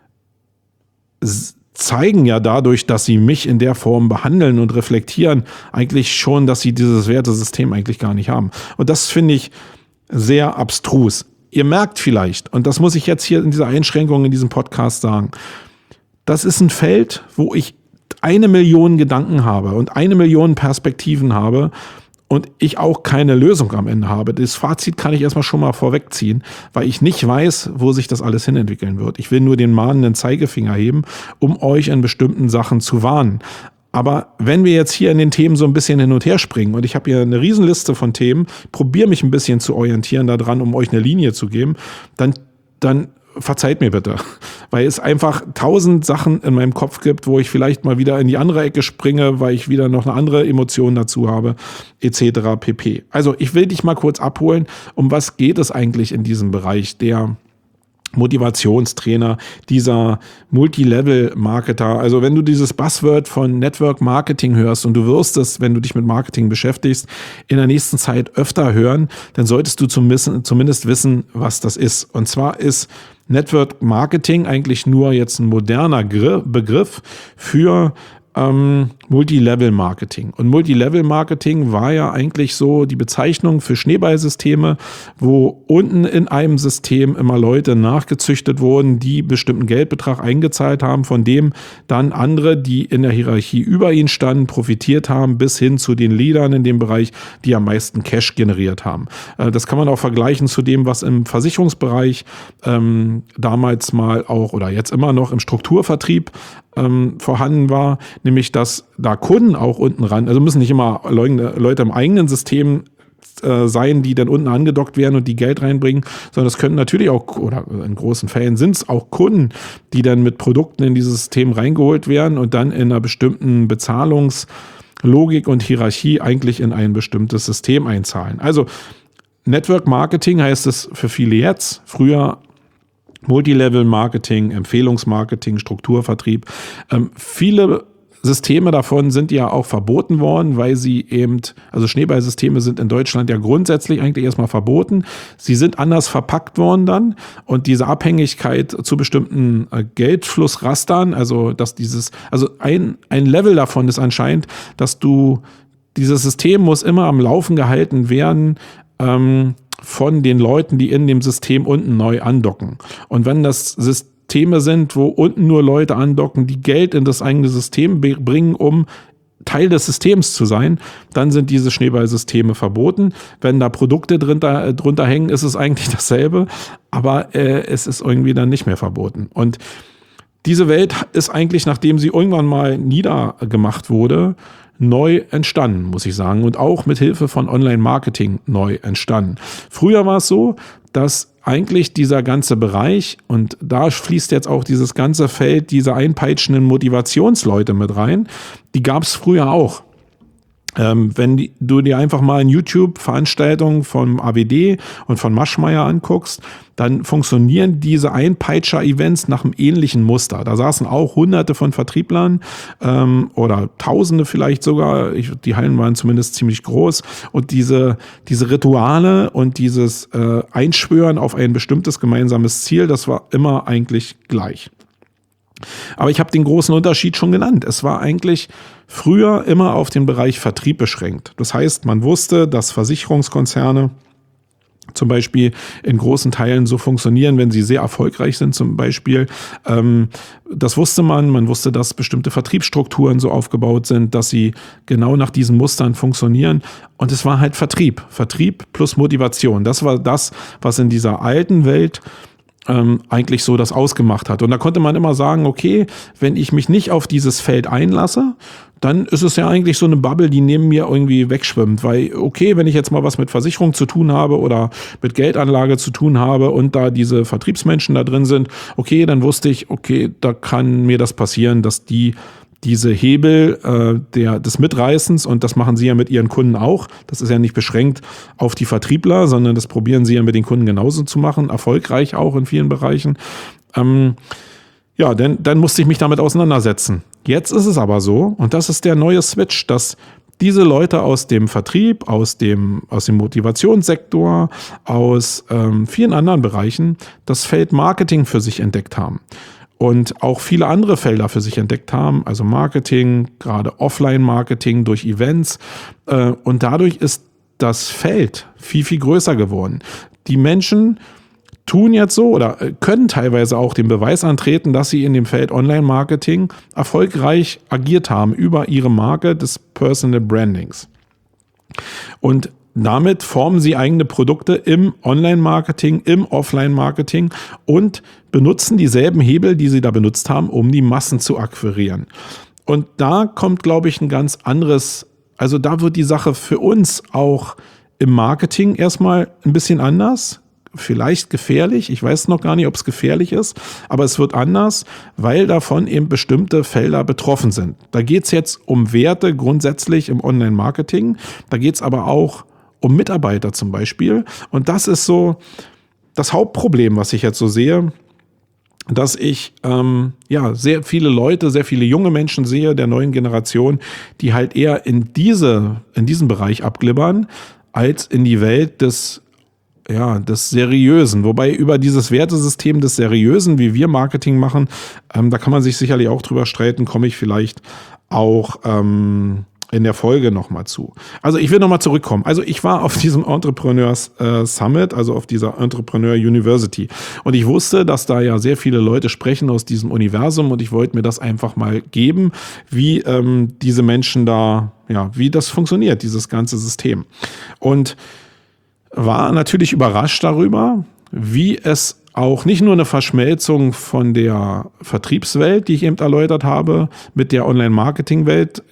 zeigen ja dadurch, dass sie mich in der Form behandeln und reflektieren, eigentlich schon, dass sie dieses Wertesystem eigentlich gar nicht haben. Und das finde ich sehr abstrus. Ihr merkt vielleicht, und das muss ich jetzt hier in dieser Einschränkung in diesem Podcast sagen, das ist ein Feld, wo ich 1 Million Gedanken habe und 1 Million Perspektiven habe und ich auch keine Lösung am Ende habe. Das Fazit kann ich erstmal schon mal vorwegziehen, weil ich nicht weiß, wo sich das alles hinentwickeln wird. Ich will nur den mahnenden Zeigefinger heben, um euch in bestimmten Sachen zu warnen. Aber wenn wir jetzt hier in den Themen so ein bisschen hin und her springen und ich habe hier eine Riesenliste von Themen, probiere mich ein bisschen zu orientieren daran, um euch eine Linie zu geben, dann verzeiht mir bitte. Weil es einfach 1000 Sachen in meinem Kopf gibt, wo ich vielleicht mal wieder in die andere Ecke springe, weil ich wieder noch eine andere Emotion dazu habe, etc. pp. Also ich will dich mal kurz abholen, um was geht es eigentlich in diesem Bereich der Motivationstrainer, dieser Multilevel-Marketer. Also wenn du dieses Buzzword von Network Marketing hörst und du wirst es, wenn du dich mit Marketing beschäftigst, in der nächsten Zeit öfter hören, dann solltest du zumindest wissen, was das ist. Und zwar ist Network Marketing eigentlich nur jetzt ein moderner Begriff für Multilevel-Marketing. Und Multilevel-Marketing war ja eigentlich so die Bezeichnung für Schneeballsysteme, wo unten in einem System immer Leute nachgezüchtet wurden, die bestimmten Geldbetrag eingezahlt haben, von dem dann andere, die in der Hierarchie über ihnen standen, profitiert haben, bis hin zu den Leadern in dem Bereich, die am meisten Cash generiert haben. Das kann man auch vergleichen zu dem, was im Versicherungsbereich damals mal auch oder jetzt immer noch im Strukturvertrieb vorhanden war, nämlich dass da Kunden auch unten ran, also müssen nicht immer Leute im eigenen System sein, die dann unten angedockt werden und die Geld reinbringen, sondern es können natürlich auch, oder in großen Fällen sind es auch Kunden, die dann mit Produkten in dieses System reingeholt werden und dann in einer bestimmten Bezahlungslogik und Hierarchie eigentlich in ein bestimmtes System einzahlen. Also Network Marketing heißt es für viele jetzt, früher Multilevel-Marketing, Empfehlungsmarketing, Strukturvertrieb. Viele Systeme davon sind ja auch verboten worden, weil sie eben, also Schneeballsysteme sind in Deutschland ja grundsätzlich eigentlich erstmal verboten. Sie sind anders verpackt worden dann und diese Abhängigkeit zu bestimmten Geldflussrastern, also dass ein Level davon ist anscheinend, dass dieses System muss immer am Laufen gehalten werden, von den Leuten, die in dem System unten neu andocken. Und wenn das Systeme sind, wo unten nur Leute andocken, die Geld in das eigene System bringen, um Teil des Systems zu sein, dann sind diese Schneeballsysteme verboten. Wenn da Produkte drunter hängen, ist es eigentlich dasselbe, aber es ist irgendwie dann nicht mehr verboten. Und diese Welt ist eigentlich, nachdem sie irgendwann mal niedergemacht wurde, neu entstanden, muss ich sagen. Und auch mit Hilfe von Online-Marketing neu entstanden. Früher war es so, dass eigentlich dieser ganze Bereich, und da fließt jetzt auch dieses ganze Feld dieser einpeitschenden Motivationsleute mit rein, die gab es früher auch. Wenn du dir einfach mal in YouTube-Veranstaltungen vom AWD und von Maschmeyer anguckst, dann funktionieren diese Einpeitscher-Events nach einem ähnlichen Muster. Da saßen auch Hunderte von Vertrieblern oder Tausende vielleicht sogar. Die Hallen waren zumindest ziemlich groß. Und diese Rituale und dieses Einschwören auf ein bestimmtes gemeinsames Ziel, das war immer eigentlich gleich. Aber ich habe den großen Unterschied schon genannt. Es war eigentlich früher immer auf den Bereich Vertrieb beschränkt. Das heißt, man wusste, dass Versicherungskonzerne zum Beispiel in großen Teilen so funktionieren, wenn sie sehr erfolgreich sind zum Beispiel. Das wusste man wusste, dass bestimmte Vertriebsstrukturen so aufgebaut sind, dass sie genau nach diesen Mustern funktionieren. Und es war halt Vertrieb plus Motivation. Das war das, was in dieser alten Welt eigentlich so das ausgemacht hat. Und da konnte man immer sagen, okay, wenn ich mich nicht auf dieses Feld einlasse, dann ist es ja eigentlich so eine Bubble, die neben mir irgendwie wegschwimmt. Weil, okay, wenn ich jetzt mal was mit Versicherung zu tun habe oder mit Geldanlage zu tun habe und da diese Vertriebsmenschen da drin sind, okay, dann wusste ich, okay, da kann mir das passieren, dass diese Hebel des Mitreißens, und das machen sie ja mit ihren Kunden auch, das ist ja nicht beschränkt auf die Vertriebler, sondern das probieren sie ja mit den Kunden genauso zu machen, erfolgreich auch in vielen Bereichen. Dann musste ich mich damit auseinandersetzen. Jetzt ist es aber so, und das ist der neue Switch, dass diese Leute aus dem Vertrieb, aus dem Motivationssektor, aus vielen anderen Bereichen das Feld Marketing für sich entdeckt haben. Und auch viele andere Felder für sich entdeckt haben, also Marketing, gerade Offline-Marketing durch Events. Und dadurch ist das Feld viel, viel größer geworden. Die Menschen tun jetzt so oder können teilweise auch den Beweis antreten, dass sie in dem Feld Online-Marketing erfolgreich agiert haben über ihre Marke des Personal Brandings. Und damit formen sie eigene Produkte im Online-Marketing, im Offline-Marketing und benutzen dieselben Hebel, die sie da benutzt haben, um die Massen zu akquirieren. Und da kommt, glaube ich, ein ganz anderes, also da wird die Sache für uns auch im Marketing erstmal ein bisschen anders, vielleicht gefährlich. Ich weiß noch gar nicht, ob es gefährlich ist, aber es wird anders, weil davon eben bestimmte Felder betroffen sind. Da geht es jetzt um Werte grundsätzlich im Online-Marketing, da geht es aber auch um Mitarbeiter zum Beispiel. Und das ist so das Hauptproblem, was ich jetzt so sehe, dass ich sehr viele Leute, sehr viele junge Menschen sehe der neuen Generation, die halt eher in diesen Bereich abglibbern, als in die Welt des Seriösen. Wobei über dieses Wertesystem des Seriösen, wie wir Marketing machen, da kann man sich sicherlich auch drüber streiten, komme ich vielleicht auch in der Folge nochmal zu. Also ich will nochmal zurückkommen. Also ich war auf diesem Entrepreneurs Summit, also auf dieser Entrepreneur University. Und ich wusste, dass da ja sehr viele Leute sprechen aus diesem Universum und ich wollte mir das einfach mal geben, wie diese Menschen da, wie das funktioniert, dieses ganze System. Und war natürlich überrascht darüber, wie es auch nicht nur eine Verschmelzung von der Vertriebswelt, die ich eben erläutert habe, mit der Online-Marketing-Welt,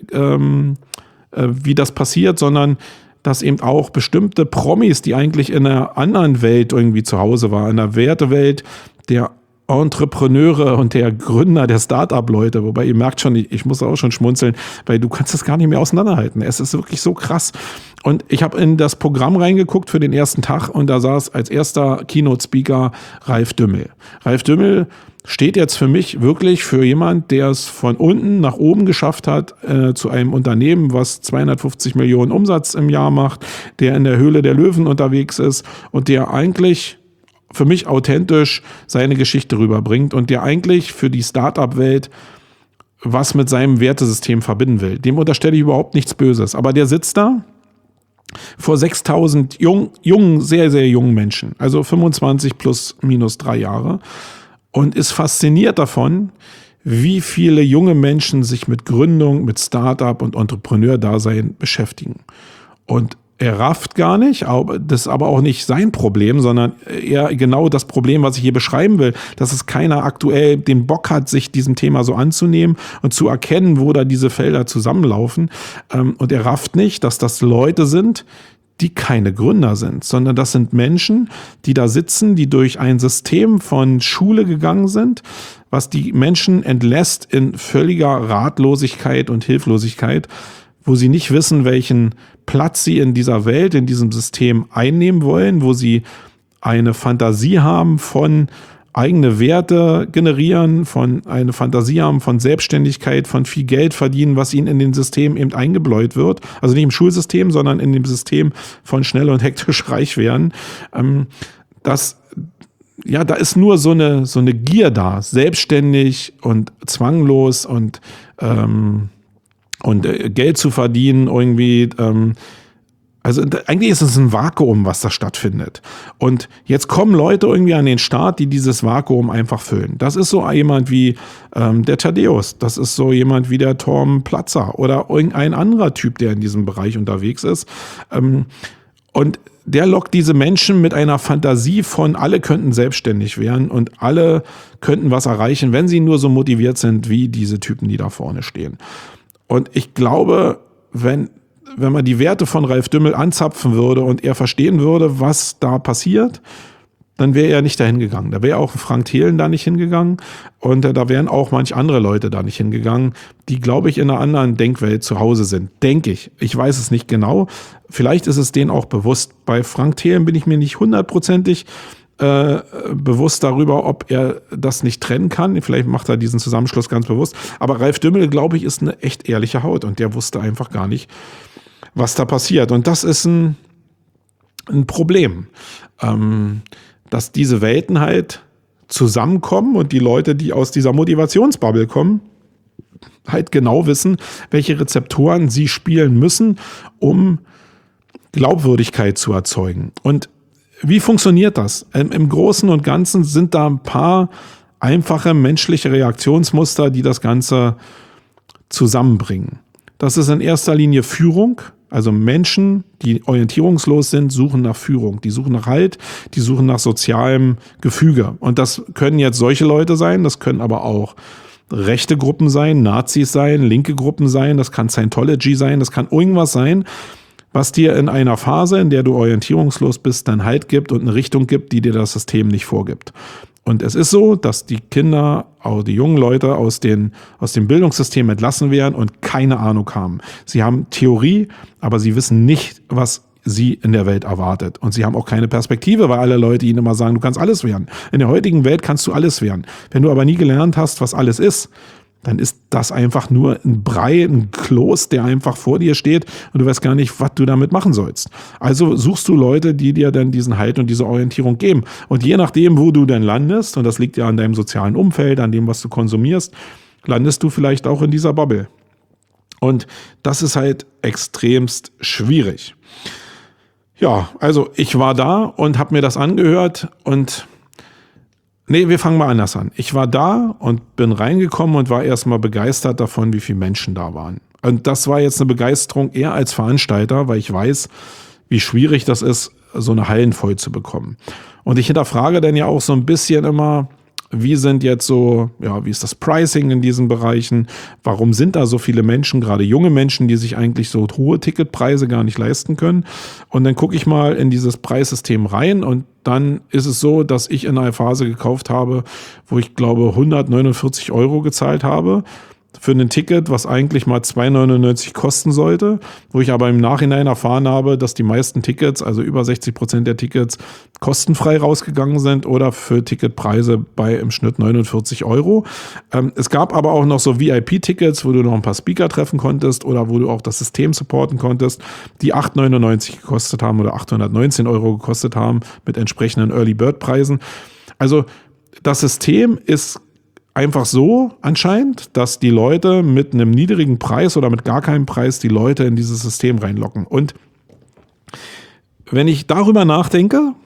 wie das passiert, sondern dass eben auch bestimmte Promis, die eigentlich in einer anderen Welt irgendwie zu Hause waren, in der Wertewelt der Entrepreneure und der Gründer der Start-up-Leute, wobei ihr merkt schon, ich muss auch schon schmunzeln, weil du kannst das gar nicht mehr auseinanderhalten. Es ist wirklich so krass. Und ich habe in das Programm reingeguckt für den ersten Tag und da saß als erster Keynote-Speaker Ralf Dümmel. Ralf Dümmel steht jetzt für mich wirklich für jemand, der es von unten nach oben geschafft hat, zu einem Unternehmen, was 250 Millionen Umsatz im Jahr macht, der in der Höhle der Löwen unterwegs ist und der eigentlich für mich authentisch seine Geschichte rüberbringt und der eigentlich für die Start-up-Welt was mit seinem Wertesystem verbinden will. Dem unterstelle ich überhaupt nichts Böses. Aber der sitzt da vor 6.000 jungen, sehr, sehr jungen Menschen, also 25 plus minus 3 Jahre und ist fasziniert davon, wie viele junge Menschen sich mit Gründung, mit Startup und Entrepreneur-Dasein beschäftigen. Und er rafft gar nicht, das ist aber auch nicht sein Problem, sondern eher genau das Problem, was ich hier beschreiben will, dass es keiner aktuell den Bock hat, sich diesem Thema so anzunehmen und zu erkennen, wo da diese Felder zusammenlaufen. Und er rafft nicht, dass das Leute sind, die keine Gründer sind, sondern das sind Menschen, die da sitzen, die durch ein System von Schule gegangen sind, was die Menschen entlässt in völliger Ratlosigkeit und Hilflosigkeit, wo sie nicht wissen, welchen Platz sie in dieser Welt, in diesem System einnehmen wollen, wo sie eine Fantasie haben von eigene Werte generieren, von eine Fantasie haben von Selbstständigkeit, von viel Geld verdienen, was ihnen in dem System eben eingebläut wird. Also nicht im Schulsystem, sondern in dem System von schnell und hektisch reich werden. Da ist nur so eine Gier da, selbstständig und zwanglos und Geld zu verdienen irgendwie. Also eigentlich ist es ein Vakuum, was da stattfindet. Und jetzt kommen Leute irgendwie an den Start, die dieses Vakuum einfach füllen. Das ist so jemand wie der Thaddeus, das ist so jemand wie der Torben Platzer oder irgendein anderer Typ, der in diesem Bereich unterwegs ist. Und der lockt diese Menschen mit einer Fantasie von, alle könnten selbstständig werden und alle könnten was erreichen, wenn sie nur so motiviert sind wie diese Typen, die da vorne stehen. Und ich glaube, wenn man die Werte von Ralf Dümmel anzapfen würde und er verstehen würde, was da passiert, dann wäre er nicht dahin gegangen. Da wäre auch Frank Thelen da nicht hingegangen und da wären auch manch andere Leute da nicht hingegangen, die, glaube ich, in einer anderen Denkwelt zu Hause sind. Denke ich. Ich weiß es nicht genau. Vielleicht ist es denen auch bewusst. Bei Frank Thelen bin ich mir nicht hundertprozentig bewusst darüber, ob er das nicht trennen kann. Vielleicht macht er diesen Zusammenschluss ganz bewusst. Aber Ralf Dümmel, glaube ich, ist eine echt ehrliche Haut und der wusste einfach gar nicht, was da passiert. Und das ist ein Problem, dass diese Welten halt zusammenkommen und die Leute, die aus dieser Motivationsbubble kommen, halt genau wissen, welche Rezeptoren sie spielen müssen, um Glaubwürdigkeit zu erzeugen. Und wie funktioniert das? Im Großen und Ganzen sind da ein paar einfache menschliche Reaktionsmuster, die das Ganze zusammenbringen. Das ist in erster Linie Führung. Also Menschen, die orientierungslos sind, suchen nach Führung. Die suchen nach Halt, die suchen nach sozialem Gefüge. Und das können jetzt solche Leute sein, das können aber auch rechte Gruppen sein, Nazis sein, linke Gruppen sein, das kann Scientology sein, das kann irgendwas sein, was dir in einer Phase, in der du orientierungslos bist, dann Halt gibt und eine Richtung gibt, die dir das System nicht vorgibt. Und es ist so, dass die Kinder, auch die jungen Leute aus dem Bildungssystem entlassen werden und keine Ahnung haben. Sie haben Theorie, aber sie wissen nicht, was sie in der Welt erwartet. Und sie haben auch keine Perspektive, weil alle Leute ihnen immer sagen, du kannst alles werden. In der heutigen Welt kannst du alles werden. Wenn du aber nie gelernt hast, was alles ist, dann ist das einfach nur ein Brei, ein Kloß, der einfach vor dir steht und du weißt gar nicht, was du damit machen sollst. Also suchst du Leute, die dir dann diesen Halt und diese Orientierung geben. Und je nachdem, wo du dann landest, und das liegt ja an deinem sozialen Umfeld, an dem, was du konsumierst, landest du vielleicht auch in dieser Bubble. Und das ist halt extremst schwierig. Ja, also ich war da und habe mir das angehört und wir fangen mal anders an. Ich war da und bin reingekommen und war erstmal begeistert davon, wie viele Menschen da waren. Und das war jetzt eine Begeisterung eher als Veranstalter, weil ich weiß, wie schwierig das ist, so eine Hallen voll zu bekommen. Und ich hinterfrage dann ja auch so ein bisschen immer, wie sind jetzt so, wie ist das Pricing in diesen Bereichen? Warum sind da so viele Menschen, gerade junge Menschen, die sich eigentlich so hohe Ticketpreise gar nicht leisten können? Und dann gucke ich mal in dieses Preissystem rein und dann ist es so, dass ich in einer Phase gekauft habe, wo ich glaube 149 € gezahlt habe für ein Ticket, was eigentlich mal 2,99 kosten sollte, wo ich aber im Nachhinein erfahren habe, dass die meisten Tickets, also über 60% der Tickets, kostenfrei rausgegangen sind oder für Ticketpreise bei im Schnitt 49 €. Es gab aber auch noch so VIP-Tickets, wo du noch ein paar Speaker treffen konntest oder wo du auch das System supporten konntest, die 8,99 € gekostet haben oder 819 € gekostet haben mit entsprechenden Early-Bird-Preisen. Also das System ist einfach so anscheinend, dass die Leute mit einem niedrigen Preis oder mit gar keinem Preis die Leute in dieses System reinlocken. Und wenn ich darüber nachdenke,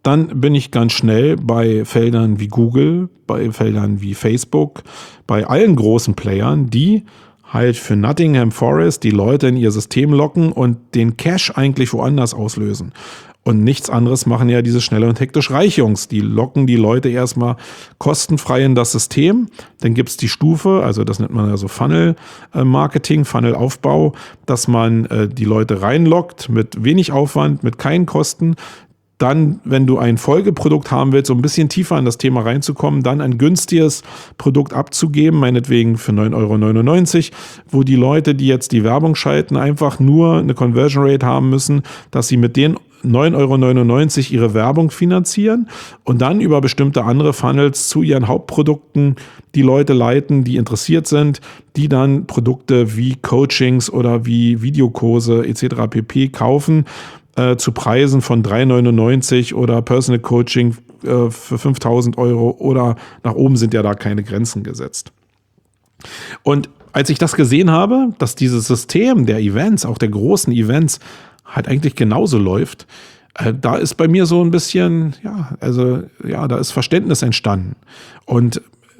dann bin ich ganz schnell bei Feldern wie Google, bei Feldern wie Facebook, bei allen großen Playern, die halt für Nottingham Forest die Leute in ihr System locken und den Cash eigentlich woanders auslösen. Und nichts anderes machen ja diese schnelle und hektisch Reich-Jungs. Die locken die Leute erstmal kostenfrei in das System. Dann gibt's die Stufe, also das nennt man ja so Funnel-Marketing, Funnel-Aufbau, dass man die Leute reinlockt mit wenig Aufwand, mit keinen Kosten. Dann, wenn du ein Folgeprodukt haben willst, so ein bisschen tiefer in das Thema reinzukommen, dann ein günstiges Produkt abzugeben, meinetwegen für 9,99 €, wo die Leute, die jetzt die Werbung schalten, einfach nur eine Conversion Rate haben müssen, dass sie mit den 9,99 € ihre Werbung finanzieren und dann über bestimmte andere Funnels zu ihren Hauptprodukten die Leute leiten, die interessiert sind, die dann Produkte wie Coachings oder wie Videokurse etc. pp. Kaufen, zu Preisen von 3,99 € oder Personal Coaching für 5.000 € oder nach oben sind ja da keine Grenzen gesetzt. Und als ich das gesehen habe, dass dieses System der Events, auch der großen Events, halt eigentlich genauso läuft, da ist bei mir so ein bisschen, da ist Verständnis entstanden. Und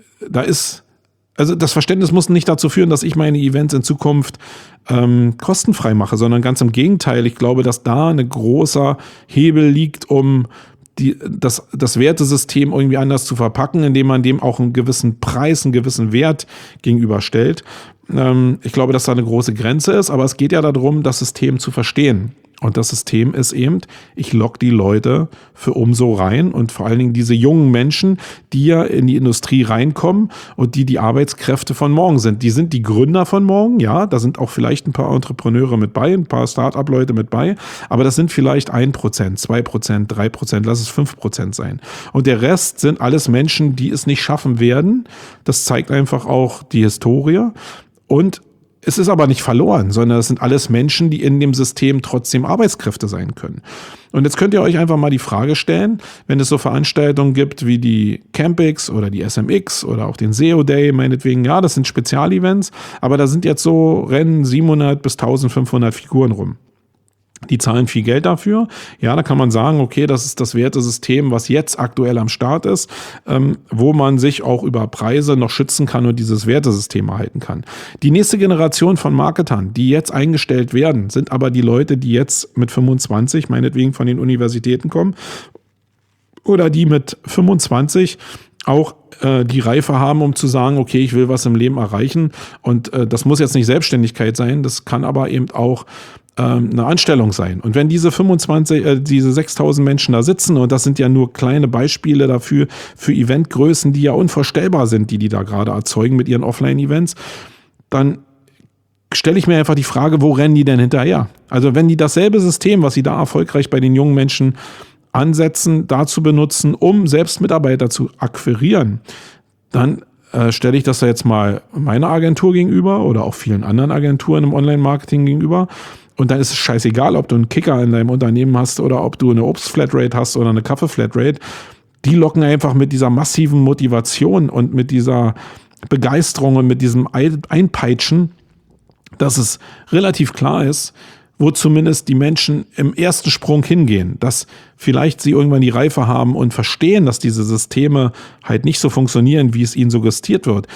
das Verständnis muss nicht dazu führen, dass ich meine Events in Zukunft kostenfrei mache, sondern ganz im Gegenteil. Ich glaube, dass da ein großer Hebel liegt, um das Wertesystem irgendwie anders zu verpacken, indem man dem auch einen gewissen Preis, einen gewissen Wert gegenüberstellt. Ich glaube, dass da eine große Grenze ist, aber es geht ja darum, das System zu verstehen. Und das System ist eben, ich locke die Leute für umso rein und vor allen Dingen diese jungen Menschen, die ja in die Industrie reinkommen und die Arbeitskräfte von morgen sind. Die sind die Gründer von morgen, ja, da sind auch vielleicht ein paar Entrepreneure mit bei, ein paar Start-up-Leute mit bei, aber das sind vielleicht 1%, 2%, 3%, lass es 5% sein. Und der Rest sind alles Menschen, die es nicht schaffen werden. Das zeigt einfach auch die Historie. Und es ist aber nicht verloren, sondern es sind alles Menschen, die in dem System trotzdem Arbeitskräfte sein können. Und jetzt könnt ihr euch einfach mal die Frage stellen, wenn es so Veranstaltungen gibt wie die Campix oder die SMX oder auch den SEO Day, meinetwegen, ja, das sind Spezialevents, aber da sind jetzt so Rennen 700 bis 1500 Figuren rum. Die zahlen viel Geld dafür. Ja, da kann man sagen, okay, das ist das Wertesystem, was jetzt aktuell am Start ist, wo man sich auch über Preise noch schützen kann und dieses Wertesystem erhalten kann. Die nächste Generation von Marketern, die jetzt eingestellt werden, sind aber die Leute, die jetzt mit 25, meinetwegen von den Universitäten kommen, oder die mit 25 auch die Reife haben, um zu sagen, okay, ich will was im Leben erreichen. Und das muss jetzt nicht Selbstständigkeit sein, das kann aber eben auch eine Anstellung sein. Und wenn diese 6.000 Menschen da sitzen, und das sind ja nur kleine Beispiele dafür, für Eventgrößen, die ja unvorstellbar sind, die da gerade erzeugen mit ihren Offline-Events, dann stelle ich mir einfach die Frage, wo rennen die denn hinterher? Also wenn die dasselbe System, was sie da erfolgreich bei den jungen Menschen ansetzen, dazu benutzen, um selbst Mitarbeiter zu akquirieren, dann stelle ich das da jetzt mal meiner Agentur gegenüber oder auch vielen anderen Agenturen im Online-Marketing gegenüber. Und dann ist es scheißegal, ob du einen Kicker in deinem Unternehmen hast oder ob du eine Obst-Flatrate hast oder eine Kaffee-Flatrate. Die locken einfach mit dieser massiven Motivation und mit dieser Begeisterung und mit diesem Einpeitschen, dass es relativ klar ist, wo zumindest die Menschen im ersten Sprung hingehen, dass vielleicht sie irgendwann die Reife haben und verstehen, dass diese Systeme halt nicht so funktionieren, wie es ihnen suggestiert wird.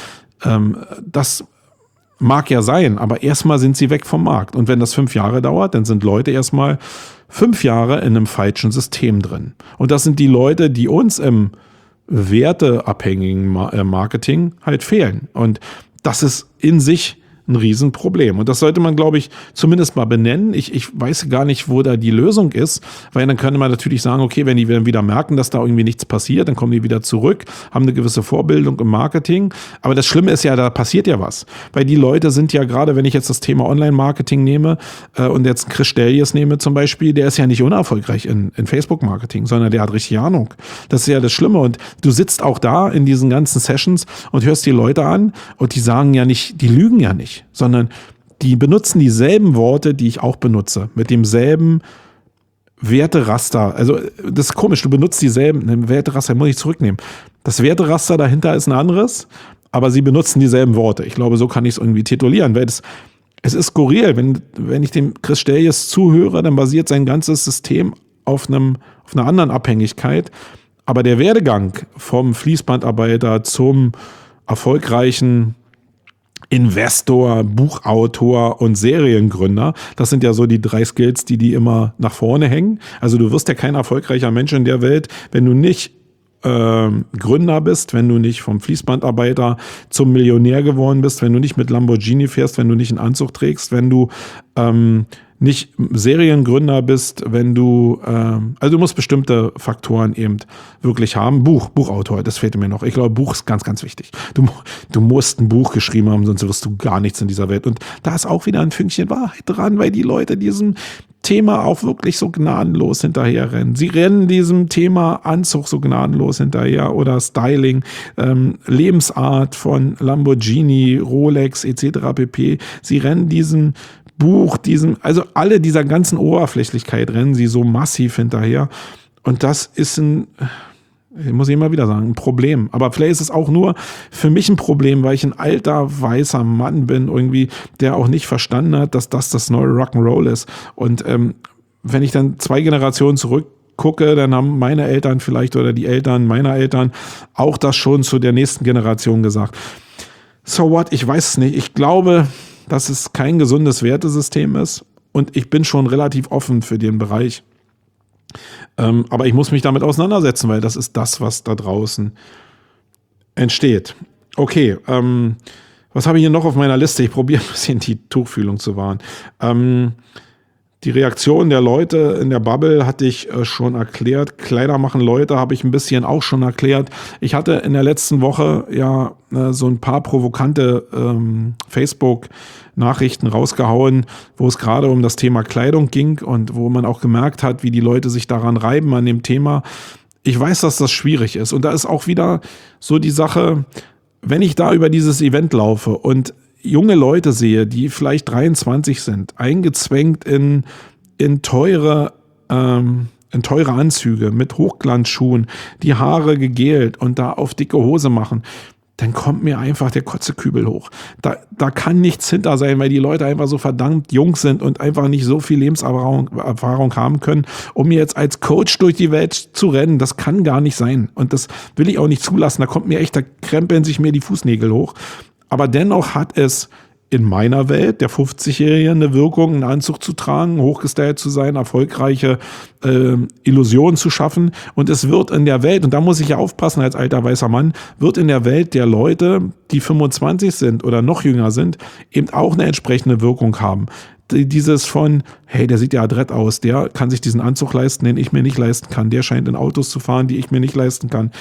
Das mag ja sein, aber erstmal sind sie weg vom Markt. Und wenn das 5 Jahre dauert, dann sind Leute erstmal 5 Jahre in einem falschen System drin. Und das sind die Leute, die uns im werteabhängigen Marketing halt fehlen. Und das ist in sich ein Riesenproblem. Und das sollte man, glaube ich, zumindest mal benennen. Ich weiß gar nicht, wo da die Lösung ist, weil dann könnte man natürlich sagen, okay, wenn die wieder merken, dass da irgendwie nichts passiert, dann kommen die wieder zurück, haben eine gewisse Vorbildung im Marketing. Aber das Schlimme ist ja, da passiert ja was. Weil die Leute sind ja gerade, wenn ich jetzt das Thema Online-Marketing nehme und jetzt Chris Stellies nehme zum Beispiel, der ist ja nicht unerfolgreich in Facebook-Marketing, sondern der hat richtig Ahnung. Das ist ja das Schlimme. Und du sitzt auch da in diesen ganzen Sessions und hörst die Leute an und die sagen ja nicht, die lügen ja nicht, sondern die benutzen dieselben Worte, die ich auch benutze, mit demselben Werteraster. Also das ist komisch, du benutzt dieselben Werteraster, muss ich zurücknehmen. Das Werteraster dahinter ist ein anderes, aber sie benutzen dieselben Worte. Ich glaube, so kann ich es irgendwie titulieren, weil es ist skurril. Wenn ich dem Chris Stellies zuhöre, dann basiert sein ganzes System auf einer anderen Abhängigkeit. Aber der Werdegang vom Fließbandarbeiter zum erfolgreichen Investor, Buchautor und Seriengründer, das sind ja so die 3 Skills, die immer nach vorne hängen. Also du wirst ja kein erfolgreicher Mensch in der Welt, wenn du nicht Gründer bist, wenn du nicht vom Fließbandarbeiter zum Millionär geworden bist, wenn du nicht mit Lamborghini fährst, wenn du nicht einen Anzug trägst, wenn du nicht Seriengründer bist, wenn du, also du musst bestimmte Faktoren eben wirklich haben. Buchautor, das fehlt mir noch. Ich glaube, Buch ist ganz, ganz wichtig. Du musst ein Buch geschrieben haben, sonst wirst du gar nichts in dieser Welt. Und da ist auch wieder ein Fünkchen Wahrheit dran, weil die Leute diesem Thema auch wirklich so gnadenlos hinterherrennen. Sie rennen diesem Thema Anzug so gnadenlos hinterher oder Styling, Lebensart von Lamborghini, Rolex etc. pp. Sie rennen diesem Buch, also alle dieser ganzen Oberflächlichkeit rennen sie so massiv hinterher. Und das ist ich muss immer wieder sagen, ein Problem. Aber vielleicht ist es auch nur für mich ein Problem, weil ich ein alter, weißer Mann bin, irgendwie, der auch nicht verstanden hat, dass das neue Rock'n'Roll ist. Und wenn ich dann 2 Generationen zurückgucke, dann haben meine Eltern vielleicht oder die Eltern meiner Eltern auch das schon zu der nächsten Generation gesagt. So what? Ich weiß es nicht. Ich glaube, dass es kein gesundes Wertesystem ist und ich bin schon relativ offen für den Bereich. Aber ich muss mich damit auseinandersetzen, weil das ist das, was da draußen entsteht. Okay, was habe ich hier noch auf meiner Liste? Ich probiere ein bisschen die Tuchfühlung zu wahren. Die Reaktion der Leute in der Bubble hatte ich schon erklärt. Kleider machen Leute habe ich ein bisschen auch schon erklärt. Ich hatte in der letzten Woche ja so ein paar provokante Facebook-Nachrichten rausgehauen, wo es gerade um das Thema Kleidung ging und wo man auch gemerkt hat, wie die Leute sich daran reiben an dem Thema. Ich weiß, dass das schwierig ist. Und da ist auch wieder so die Sache, wenn ich da über dieses Event laufe und junge Leute sehe, die vielleicht 23 sind, eingezwängt in teure Anzüge mit Hochglanzschuhen, die Haare gegelt und da auf dicke Hose machen, dann kommt mir einfach der Kotzekübel hoch. Da kann nichts hinter sein, weil die Leute einfach so verdammt jung sind und einfach nicht so viel Lebenserfahrung haben können, um mir jetzt als Coach durch die Welt zu rennen. Das kann gar nicht sein. Und das will ich auch nicht zulassen. Da kommt mir echt, da krempeln sich mir die Fußnägel hoch. Aber dennoch hat es in meiner Welt, der 50-Jährigen, eine Wirkung, einen Anzug zu tragen, hochgestylt zu sein, erfolgreiche Illusionen zu schaffen. Und es wird in der Welt, und da muss ich ja aufpassen als alter weißer Mann, wird in der Welt der Leute, die 25 sind oder noch jünger sind, eben auch eine entsprechende Wirkung haben. Dieses von, hey, der sieht ja adrett aus, der kann sich diesen Anzug leisten, den ich mir nicht leisten kann. Der scheint in Autos zu fahren, die ich mir nicht leisten kann.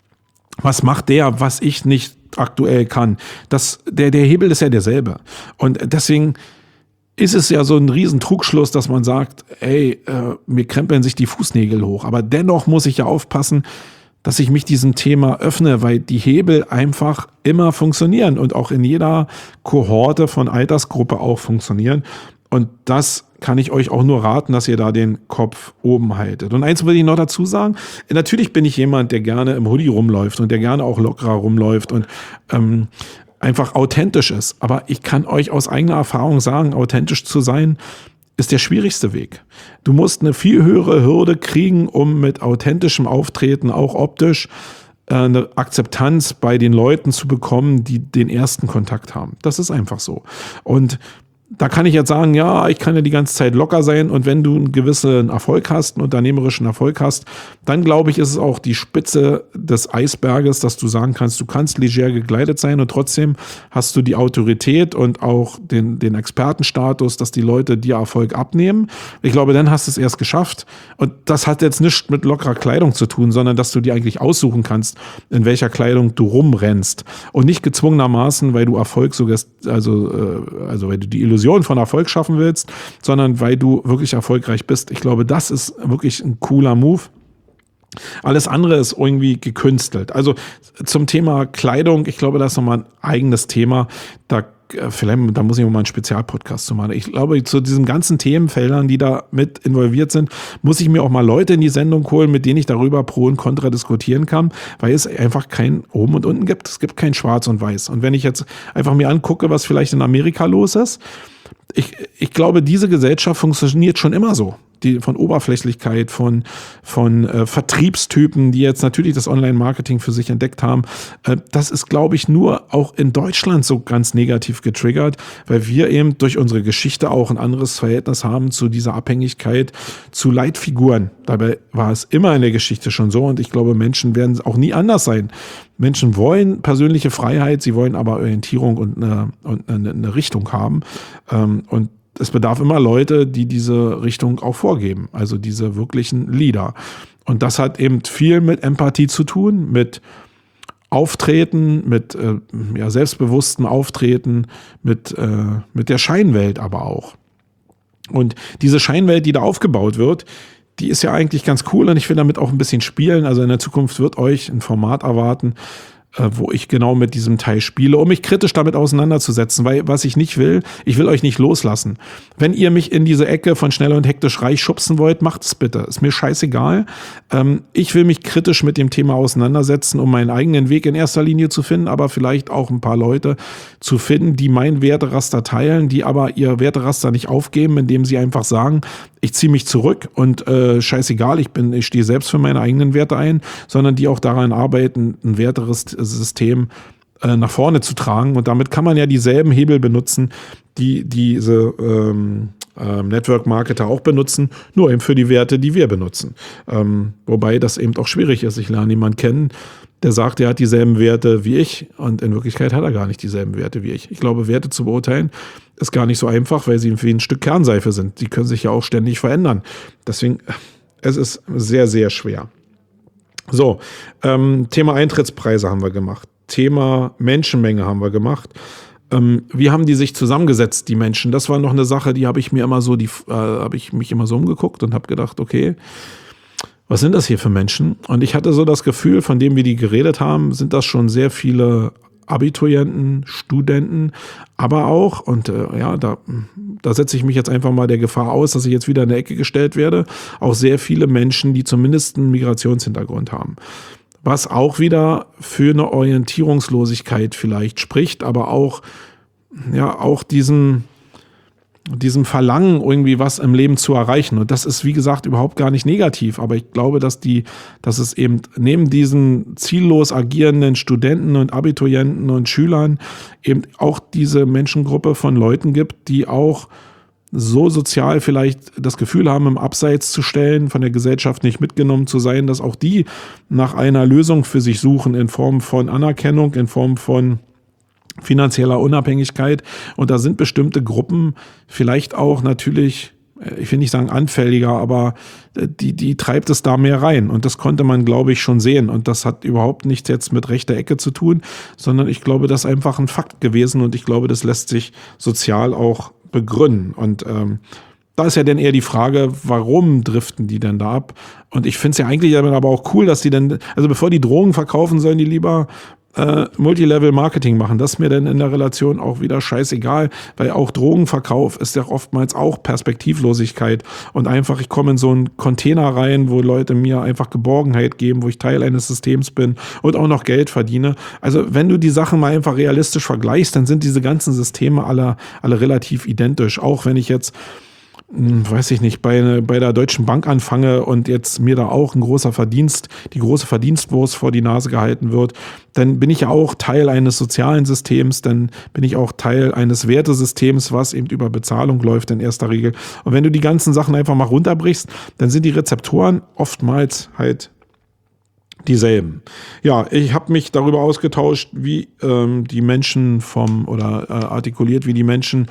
Was macht der, was ich nicht aktuell kann? Der Hebel ist ja derselbe. Und deswegen ist es ja so ein riesen Trugschluss, dass man sagt, ey, mir krempeln sich die Fußnägel hoch. Aber dennoch muss ich ja aufpassen, dass ich mich diesem Thema öffne, weil die Hebel einfach immer funktionieren und auch in jeder Kohorte von Altersgruppe auch funktionieren. Und das kann ich euch auch nur raten, dass ihr da den Kopf oben haltet. Und eins will ich noch dazu sagen, natürlich bin ich jemand, der gerne im Hoodie rumläuft und der gerne auch lockerer rumläuft und einfach authentisch ist. Aber ich kann euch aus eigener Erfahrung sagen, authentisch zu sein, ist der schwierigste Weg. Du musst eine viel höhere Hürde kriegen, um mit authentischem Auftreten, auch optisch, eine Akzeptanz bei den Leuten zu bekommen, die den ersten Kontakt haben. Das ist einfach so. Und da kann ich jetzt sagen, ja, ich kann ja die ganze Zeit locker sein und wenn du einen gewissen Erfolg hast, einen unternehmerischen Erfolg hast, dann glaube ich, ist es auch die Spitze des Eisberges, dass du sagen kannst, du kannst leger gekleidet sein und trotzdem hast du die Autorität und auch den Expertenstatus, dass die Leute dir Erfolg abnehmen. Ich glaube, dann hast du es erst geschafft und das hat jetzt nichts mit lockerer Kleidung zu tun, sondern dass du dir eigentlich aussuchen kannst, in welcher Kleidung du rumrennst und nicht gezwungenermaßen, weil du Erfolg also weil du die Illusion von Erfolg schaffen willst, sondern weil du wirklich erfolgreich bist. Ich glaube, das ist wirklich ein cooler Move. Alles andere ist irgendwie gekünstelt. Also zum Thema Kleidung, ich glaube, das ist nochmal ein eigenes Thema. Da muss ich mal einen Spezialpodcast zu machen. Ich glaube, zu diesen ganzen Themenfeldern, die da mit involviert sind, muss ich mir auch mal Leute in die Sendung holen, mit denen ich darüber Pro und Contra diskutieren kann, weil es einfach kein Oben und Unten gibt. Es gibt kein Schwarz und Weiß. Und wenn ich jetzt einfach mir angucke, was vielleicht in Amerika los ist, ich glaube, diese Gesellschaft funktioniert schon immer so. von Oberflächlichkeit, von Vertriebstypen, die jetzt natürlich das Online-Marketing für sich entdeckt haben. Das ist, glaube ich, nur auch in Deutschland so ganz negativ getriggert, weil wir eben durch unsere Geschichte auch ein anderes Verhältnis haben zu dieser Abhängigkeit zu Leitfiguren. Dabei war es immer in der Geschichte schon so und ich glaube, Menschen werden auch nie anders sein. Menschen wollen persönliche Freiheit, sie wollen aber Orientierung und eine Richtung haben. Und es bedarf immer Leute, die diese Richtung auch vorgeben, also diese wirklichen Leader. Und das hat eben viel mit Empathie zu tun, mit Auftreten, mit selbstbewusstem Auftreten, mit der Scheinwelt aber auch. Und diese Scheinwelt, die da aufgebaut wird, die ist ja eigentlich ganz cool und ich will damit auch ein bisschen spielen. Also in der Zukunft wird euch ein Format erwarten, wo ich genau mit diesem Teil spiele, um mich kritisch damit auseinanderzusetzen, weil was ich nicht will, ich will euch nicht loslassen. Wenn ihr mich in diese Ecke von schnell und hektisch reich schubsen wollt, macht es bitte. Ist mir scheißegal. Ich will mich kritisch mit dem Thema auseinandersetzen, um meinen eigenen Weg in erster Linie zu finden, aber vielleicht auch ein paar Leute zu finden, die mein Werteraster teilen, die aber ihr Werteraster nicht aufgeben, indem sie einfach sagen, ich ziehe mich zurück und scheißegal, ich stehe selbst für meine eigenen Werte ein, sondern die auch daran arbeiten, ein Wertesystem nach vorne zu tragen. Und damit kann man ja dieselben Hebel benutzen, die diese Network-Marketer auch benutzen, nur eben für die Werte, die wir benutzen. Wobei das eben auch schwierig ist. Ich lerne jemanden kennen, der sagt, er hat dieselben Werte wie ich und in Wirklichkeit hat er gar nicht dieselben Werte wie ich. Ich glaube, Werte zu beurteilen ist gar nicht so einfach, weil sie wie ein Stück Kernseife sind. Die können sich ja auch ständig verändern. Deswegen, es ist sehr, sehr schwer. So, Thema Eintrittspreise haben wir gemacht. Thema Menschenmenge haben wir gemacht. Wie haben die sich zusammengesetzt, die Menschen? Das war noch eine Sache, die habe ich mich immer so umgeguckt und habe gedacht, okay, was sind das hier für Menschen? Und ich hatte so das Gefühl, von dem wir die geredet haben, sind das schon sehr viele Abiturienten, Studenten, aber auch, und da setze ich mich jetzt einfach mal der Gefahr aus, dass ich jetzt wieder in der Ecke gestellt werde, auch sehr viele Menschen, die zumindest einen Migrationshintergrund haben. Was auch wieder für eine Orientierungslosigkeit vielleicht spricht, aber auch diesem Verlangen, irgendwie was im Leben zu erreichen. Und das ist, wie gesagt, überhaupt gar nicht negativ. Aber ich glaube, dass es eben neben diesen ziellos agierenden Studenten und Abiturienten und Schülern eben auch diese Menschengruppe von Leuten gibt, die auch so sozial vielleicht das Gefühl haben, im Abseits zu stellen, von der Gesellschaft nicht mitgenommen zu sein, dass auch die nach einer Lösung für sich suchen in Form von Anerkennung, in Form von finanzieller Unabhängigkeit. Und da sind bestimmte Gruppen vielleicht auch natürlich, ich will nicht sagen anfälliger, aber die treibt es da mehr rein. Und das konnte man, glaube ich, schon sehen. Und das hat überhaupt nichts jetzt mit rechter Ecke zu tun, sondern ich glaube, das ist einfach ein Fakt gewesen. Und ich glaube, das lässt sich sozial auch begründen. Und da ist ja dann eher die Frage, warum driften die denn da ab? Und ich finde es ja eigentlich aber auch cool, dass die dann, also bevor die Drogen verkaufen, sollen die lieber Multilevel-Marketing machen. Das ist mir dann in der Relation auch wieder scheißegal, weil auch Drogenverkauf ist ja oftmals auch Perspektivlosigkeit und einfach, ich komme in so einen Container rein, wo Leute mir einfach Geborgenheit geben, wo ich Teil eines Systems bin und auch noch Geld verdiene. Also wenn du die Sachen mal einfach realistisch vergleichst, dann sind diese ganzen Systeme alle relativ identisch. Auch wenn ich jetzt weiß ich nicht, bei der Deutschen Bank anfange und jetzt mir da auch die große Verdienstwurst vor die Nase gehalten wird, dann bin ich ja auch Teil eines sozialen Systems, dann bin ich auch Teil eines Wertesystems, was eben über Bezahlung läuft in erster Regel. Und wenn du die ganzen Sachen einfach mal runterbrichst, dann sind die Rezeptoren oftmals halt dieselben. Ja, ich habe mich darüber ausgetauscht, wie die Menschen artikuliert, wie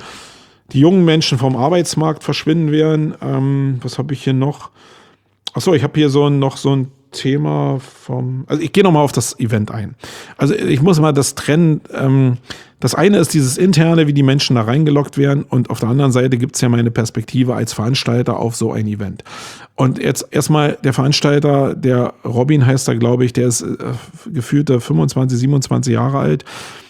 die jungen Menschen vom Arbeitsmarkt verschwinden werden. Was habe ich hier noch? Achso, ich habe hier noch so ein Thema also ich gehe nochmal auf das Event ein. Also ich muss mal das trennen. Das eine ist dieses Interne, wie die Menschen da reingelockt werden, und auf der anderen Seite gibt es ja meine Perspektive als Veranstalter auf so ein Event. Und jetzt erstmal der Veranstalter, der Robin heißt er, glaube ich, der ist gefühlte 25, 27 Jahre alt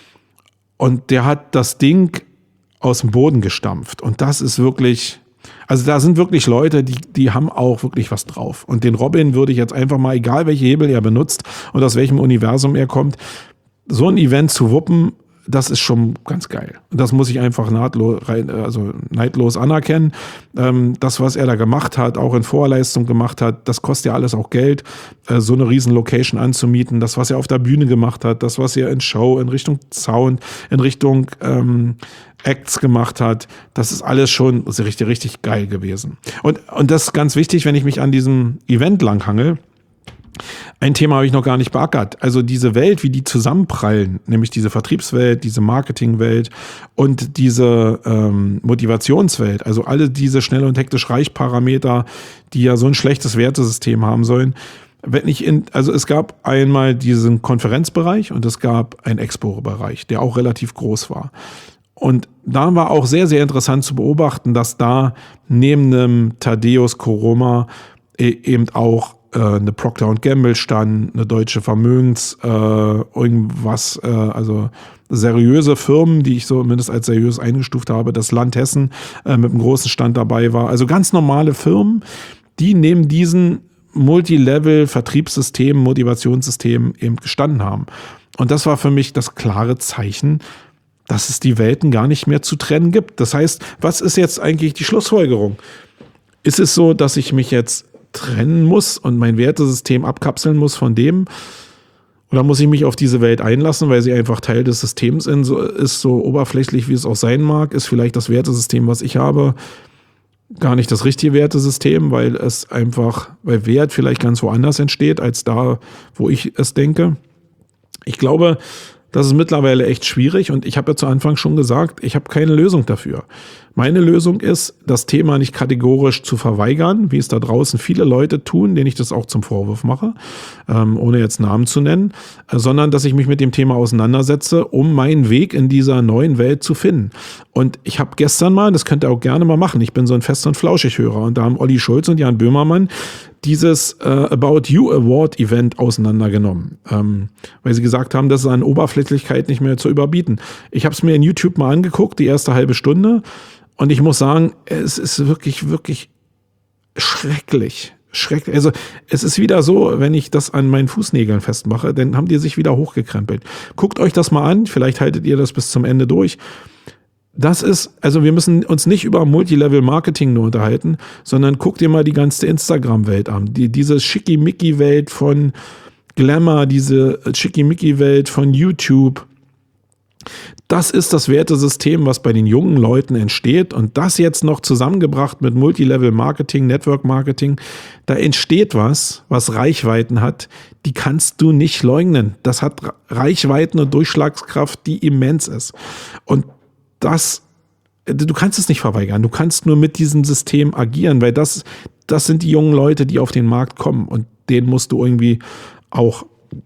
und der hat das Ding aus dem Boden gestampft. Und das ist wirklich, also da sind wirklich Leute, die haben auch wirklich was drauf. Und den Robin würde ich jetzt einfach mal, egal welche Hebel er benutzt und aus welchem Universum er kommt, so ein Event zu wuppen, das ist schon ganz geil. Das muss ich einfach neidlos anerkennen. Das, was er da gemacht hat, auch in Vorleistung gemacht hat, das kostet ja alles auch Geld, so eine riesen Location anzumieten. Das, was er auf der Bühne gemacht hat, das, was er in Show, in Richtung Sound, in Richtung Acts gemacht hat, das ist alles schon richtig, richtig geil gewesen. Und das ist ganz wichtig, wenn ich mich an diesem Event langhangel. Ein Thema habe ich noch gar nicht beackert. Also diese Welt, wie die zusammenprallen, nämlich diese Vertriebswelt, diese Marketingwelt und diese Motivationswelt, also alle diese schnell und hektisch reich Parameter, die ja so ein schlechtes Wertesystem haben sollen. Also es gab einmal diesen Konferenzbereich und es gab einen Expo-Bereich, der auch relativ groß war. Und da war auch sehr, sehr interessant zu beobachten, dass da neben einem Thaddeus Koroma eben auch eine Procter & Gamble stand, eine deutsche also seriöse Firmen, die ich so mindestens als seriös eingestuft habe, das Land Hessen mit einem großen Stand dabei war. Also ganz normale Firmen, die neben diesen Multilevel-Vertriebssystemen, Motivationssystemen eben gestanden haben. Und das war für mich das klare Zeichen, dass es die Welten gar nicht mehr zu trennen gibt. Das heißt, was ist jetzt eigentlich die Schlussfolgerung? Ist es so, dass ich mich jetzt trennen muss und mein Wertesystem abkapseln muss von dem? Oder muss ich mich auf diese Welt einlassen, weil sie einfach Teil des Systems ist, so oberflächlich, wie es auch sein mag? Ist vielleicht das Wertesystem, was ich habe, gar nicht das richtige Wertesystem, weil Wert vielleicht ganz woanders entsteht, als da, wo ich es denke? Ich glaube, das ist mittlerweile echt schwierig und ich habe ja zu Anfang schon gesagt, ich habe keine Lösung dafür. Meine Lösung ist, das Thema nicht kategorisch zu verweigern, wie es da draußen viele Leute tun, denen ich das auch zum Vorwurf mache, ohne jetzt Namen zu nennen, sondern dass ich mich mit dem Thema auseinandersetze, um meinen Weg in dieser neuen Welt zu finden. Und ich habe gestern mal, das könnt ihr auch gerne mal machen, ich bin so ein Fest- und Flauschig-Hörer und da haben Olli Schulz und Jan Böhmermann dieses About You Award Event auseinandergenommen, weil sie gesagt haben, das ist an Oberflächlichkeit nicht mehr zu überbieten. Ich habe es mir in YouTube mal angeguckt, die erste halbe Stunde, und ich muss sagen, es ist wirklich, wirklich schrecklich. Schrecklich. Also es ist wieder so, wenn ich das an meinen Fußnägeln festmache, dann haben die sich wieder hochgekrempelt. Guckt euch das mal an, vielleicht haltet ihr das bis zum Ende durch. Also wir müssen uns nicht über Multilevel-Marketing nur unterhalten, sondern guckt ihr mal die ganze Instagram-Welt an. Diese Schickimicki-Welt von Glamour, diese Schickimicki-Welt von YouTube. Das ist das Wertesystem, was bei den jungen Leuten entsteht. Und das jetzt noch zusammengebracht mit Multilevel-Marketing, Network-Marketing, da entsteht was Reichweiten hat, die kannst du nicht leugnen. Das hat Reichweiten und Durchschlagskraft, die immens ist. Und du kannst es nicht verweigern. Du kannst nur mit diesem System agieren, weil das sind die jungen Leute, die auf den Markt kommen. Und denen musst du irgendwie auch,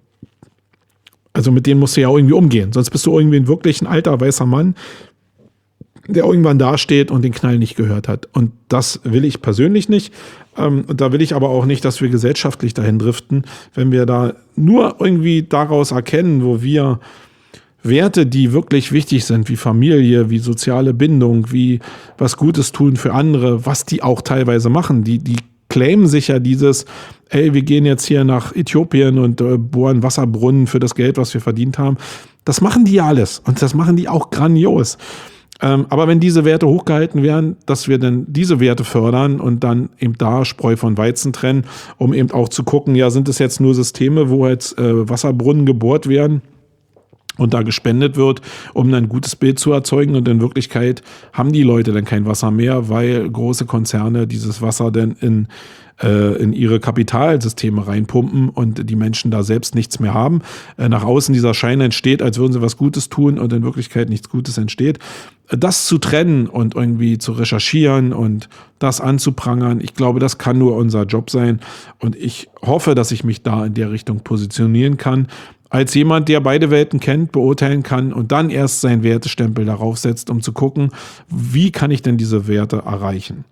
also mit denen musst du ja irgendwie umgehen. Sonst bist du irgendwie wirklich ein alter weißer Mann, der irgendwann dasteht und den Knall nicht gehört hat. Und das will ich persönlich nicht. Und da will ich aber auch nicht, dass wir gesellschaftlich dahin driften, wenn wir da nur irgendwie daraus erkennen, wo wir Werte, die wirklich wichtig sind, wie Familie, wie soziale Bindung, wie was Gutes tun für andere, was die auch teilweise machen. Die claimen sich ja dieses, wir gehen jetzt hier nach Äthiopien und bohren Wasserbrunnen für das Geld, was wir verdient haben. Das machen die ja alles und das machen die auch grandios. Aber wenn diese Werte hochgehalten werden, dass wir dann diese Werte fördern und dann eben da Spreu von Weizen trennen, um eben auch zu gucken, ja, sind es jetzt nur Systeme, wo jetzt Wasserbrunnen gebohrt werden und da gespendet wird, um dann ein gutes Bild zu erzeugen, und in Wirklichkeit haben die Leute dann kein Wasser mehr, weil große Konzerne dieses Wasser dann in ihre Kapitalsysteme reinpumpen und die Menschen da selbst nichts mehr haben. Nach außen dieser Schein entsteht, als würden sie was Gutes tun und in Wirklichkeit nichts Gutes entsteht. Das zu trennen und irgendwie zu recherchieren und das anzuprangern, ich glaube, das kann nur unser Job sein, und ich hoffe, dass ich mich da in der Richtung positionieren kann, als jemand, der beide Welten kennt, beurteilen kann und dann erst seinen Wertestempel darauf setzt, um zu gucken, wie kann ich denn diese Werte erreichen.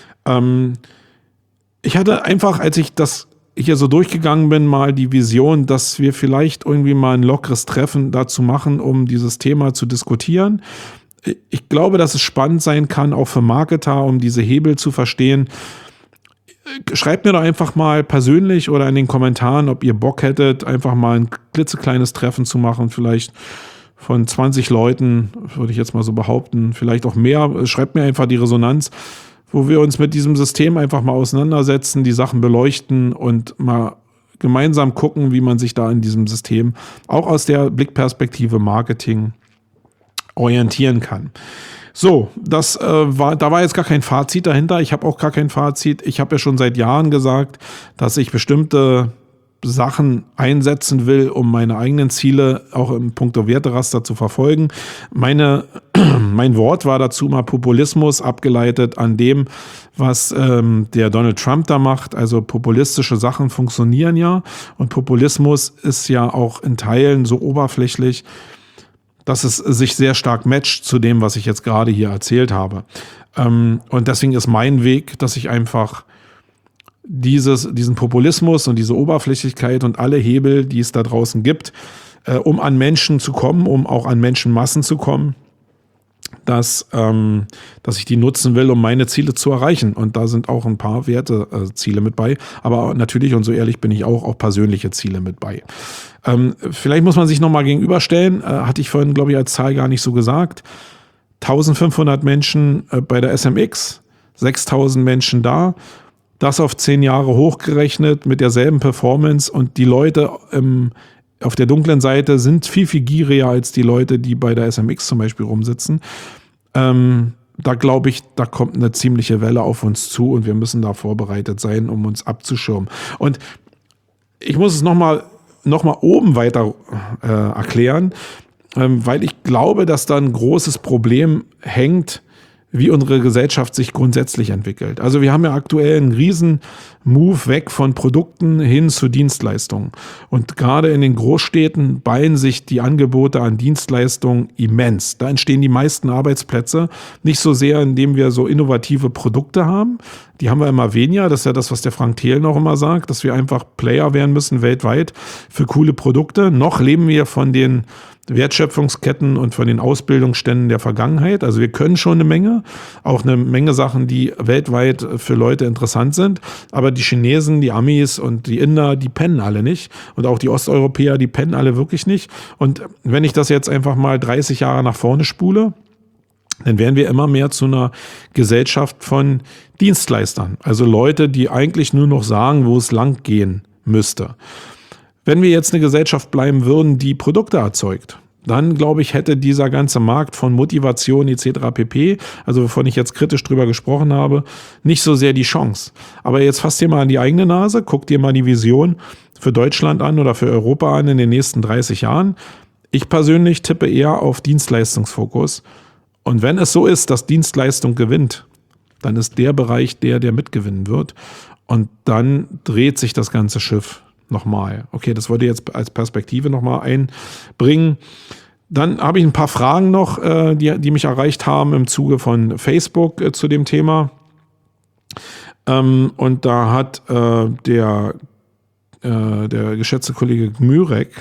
Ich hatte einfach, als ich das hier so durchgegangen bin, mal die Vision, dass wir vielleicht irgendwie mal ein lockeres Treffen dazu machen, um dieses Thema zu diskutieren. Ich glaube, dass es spannend sein kann, auch für Marketer, um diese Hebel zu verstehen. Schreibt mir doch einfach mal persönlich oder in den Kommentaren, ob ihr Bock hättet, einfach mal ein klitzekleines Treffen zu machen, vielleicht von 20 Leuten, würde ich jetzt mal so behaupten, vielleicht auch mehr. Schreibt mir einfach die Resonanz, wo wir uns mit diesem System einfach mal auseinandersetzen, die Sachen beleuchten und mal gemeinsam gucken, wie man sich da in diesem System auch aus der Blickperspektive Marketing orientieren kann. So, da war jetzt gar kein Fazit dahinter. Ich habe auch gar kein Fazit. Ich habe ja schon seit Jahren gesagt, dass ich bestimmte Sachen einsetzen will, um meine eigenen Ziele auch im puncto Werteraster zu verfolgen. Mein Wort war dazu mal Populismus, abgeleitet an dem, was der Donald Trump da macht. Also populistische Sachen funktionieren ja und Populismus ist ja auch in Teilen so oberflächlich, dass es sich sehr stark matcht zu dem, was ich jetzt gerade hier erzählt habe. Und deswegen ist mein Weg, dass ich einfach diesen Populismus und diese Oberflächlichkeit und alle Hebel, die es da draußen gibt, um an Menschen zu kommen, um auch an Menschenmassen zu kommen, dass ich die nutzen will, um meine Ziele zu erreichen. Und da sind auch ein paar Werteziele mit bei. Aber natürlich, und so ehrlich bin ich auch persönliche Ziele mit bei. Vielleicht muss man sich nochmal gegenüberstellen. Hatte ich vorhin, glaube ich, als Zahl gar nicht so gesagt. 1500 Menschen bei der SMX, 6000 Menschen da. Das auf 10 Jahre hochgerechnet mit derselben Performance. Und die Leute auf der dunklen Seite sind viel, viel gieriger als die Leute, die bei der SMX zum Beispiel rumsitzen. Da glaube ich, da kommt eine ziemliche Welle auf uns zu und wir müssen da vorbereitet sein, um uns abzuschirmen. Und ich muss es noch mal oben weiter erklären, weil ich glaube, dass da ein großes Problem hängt, wie unsere Gesellschaft sich grundsätzlich entwickelt. Also wir haben ja aktuell einen riesen Move weg von Produkten hin zu Dienstleistungen. Und gerade in den Großstädten ballen sich die Angebote an Dienstleistungen immens. Da entstehen die meisten Arbeitsplätze. Nicht so sehr, indem wir so innovative Produkte haben. Die haben wir immer weniger. Das ist ja das, was der Frank Thelen auch immer sagt, dass wir einfach Player werden müssen weltweit für coole Produkte. Noch leben wir von den Wertschöpfungsketten und von den Ausbildungsständen der Vergangenheit. Also wir können schon eine Menge, auch eine Menge Sachen, die weltweit für Leute interessant sind. Aber die Chinesen, die Amis und die Inder, die pennen alle nicht. Und auch die Osteuropäer, die pennen alle wirklich nicht. Und wenn ich das jetzt einfach mal 30 Jahre nach vorne spule, dann werden wir immer mehr zu einer Gesellschaft von Dienstleistern. Also Leute, die eigentlich nur noch sagen, wo es lang gehen müsste. Wenn wir jetzt eine Gesellschaft bleiben würden, die Produkte erzeugt, dann, glaube ich, hätte dieser ganze Markt von Motivation etc. pp., also wovon ich jetzt kritisch drüber gesprochen habe, nicht so sehr die Chance. Aber jetzt fasst dir mal an die eigene Nase, guck dir mal die Vision für Deutschland an oder für Europa an in den nächsten 30 Jahren. Ich persönlich tippe eher auf Dienstleistungsfokus. Und wenn es so ist, dass Dienstleistung gewinnt, dann ist der Bereich der mitgewinnen wird. Und dann dreht sich das ganze Schiff nochmal. Okay, das wollte ich jetzt als Perspektive nochmal einbringen. Dann habe ich ein paar Fragen noch, die mich erreicht haben im Zuge von Facebook zu dem Thema. Und da hat der geschätzte Kollege Gmürek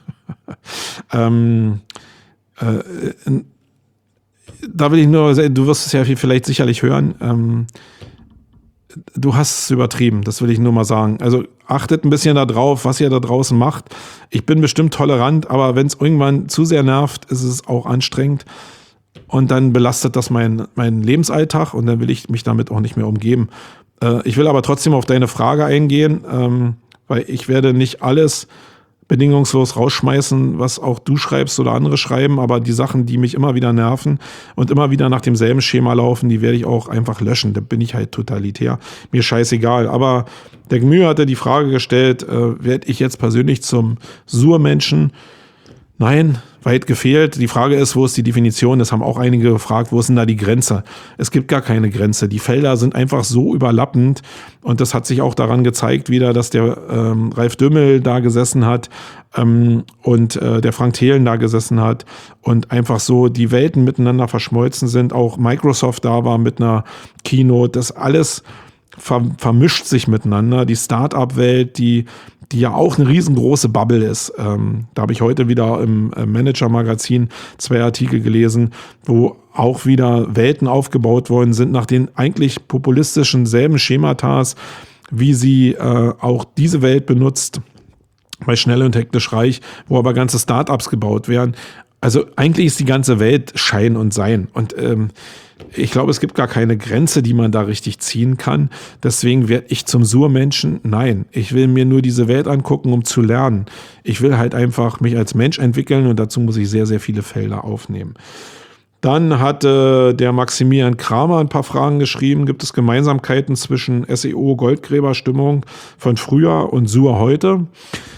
da will ich nur sagen, du wirst es ja vielleicht sicherlich hören, du hast es übertrieben, das will ich nur mal sagen. Also achtet ein bisschen darauf, was ihr da draußen macht. Ich bin bestimmt tolerant, aber wenn es irgendwann zu sehr nervt, ist es auch anstrengend. Und dann belastet das meinen Lebensalltag und dann will ich mich damit auch nicht mehr umgeben. Ich will aber trotzdem auf deine Frage eingehen, weil ich werde nicht alles bedingungslos rausschmeißen, was auch du schreibst oder andere schreiben, aber die Sachen, die mich immer wieder nerven und immer wieder nach demselben Schema laufen, die werde ich auch einfach löschen. Da bin ich halt totalitär. Mir scheißegal. Aber der Gmü hatte die Frage gestellt, werde ich jetzt persönlich zum Surmenschen? Nein, weit gefehlt. Die Frage ist, wo ist die Definition? Das haben auch einige gefragt, wo ist denn da die Grenze? Es gibt gar keine Grenze. Die Felder sind einfach so überlappend und das hat sich auch daran gezeigt wieder, dass der Ralf Dümmel da gesessen hat und der Frank Thelen da gesessen hat und einfach so die Welten miteinander verschmolzen sind. Auch Microsoft da war mit einer Keynote. Das alles vermischt sich miteinander. Die Start-up-Welt, die ja auch eine riesengroße Bubble ist. Da habe ich heute wieder im Manager-Magazin 2 Artikel gelesen, wo auch wieder Welten aufgebaut worden sind nach den eigentlich populistischen selben Schematas, wie sie auch diese Welt benutzt bei Schnell und Hektisch Reich, wo aber ganze Startups gebaut werden. Also eigentlich ist die ganze Welt Schein und Sein. Und ich glaube, es gibt gar keine Grenze, die man da richtig ziehen kann. Deswegen werde ich zum Surmenschen. Nein, ich will mir nur diese Welt angucken, um zu lernen. Ich will halt einfach mich als Mensch entwickeln und dazu muss ich sehr, sehr viele Felder aufnehmen. Dann hat der Maximilian Kramer ein paar Fragen geschrieben. Gibt es Gemeinsamkeiten zwischen SEO-Goldgräberstimmung von früher und Sur heute?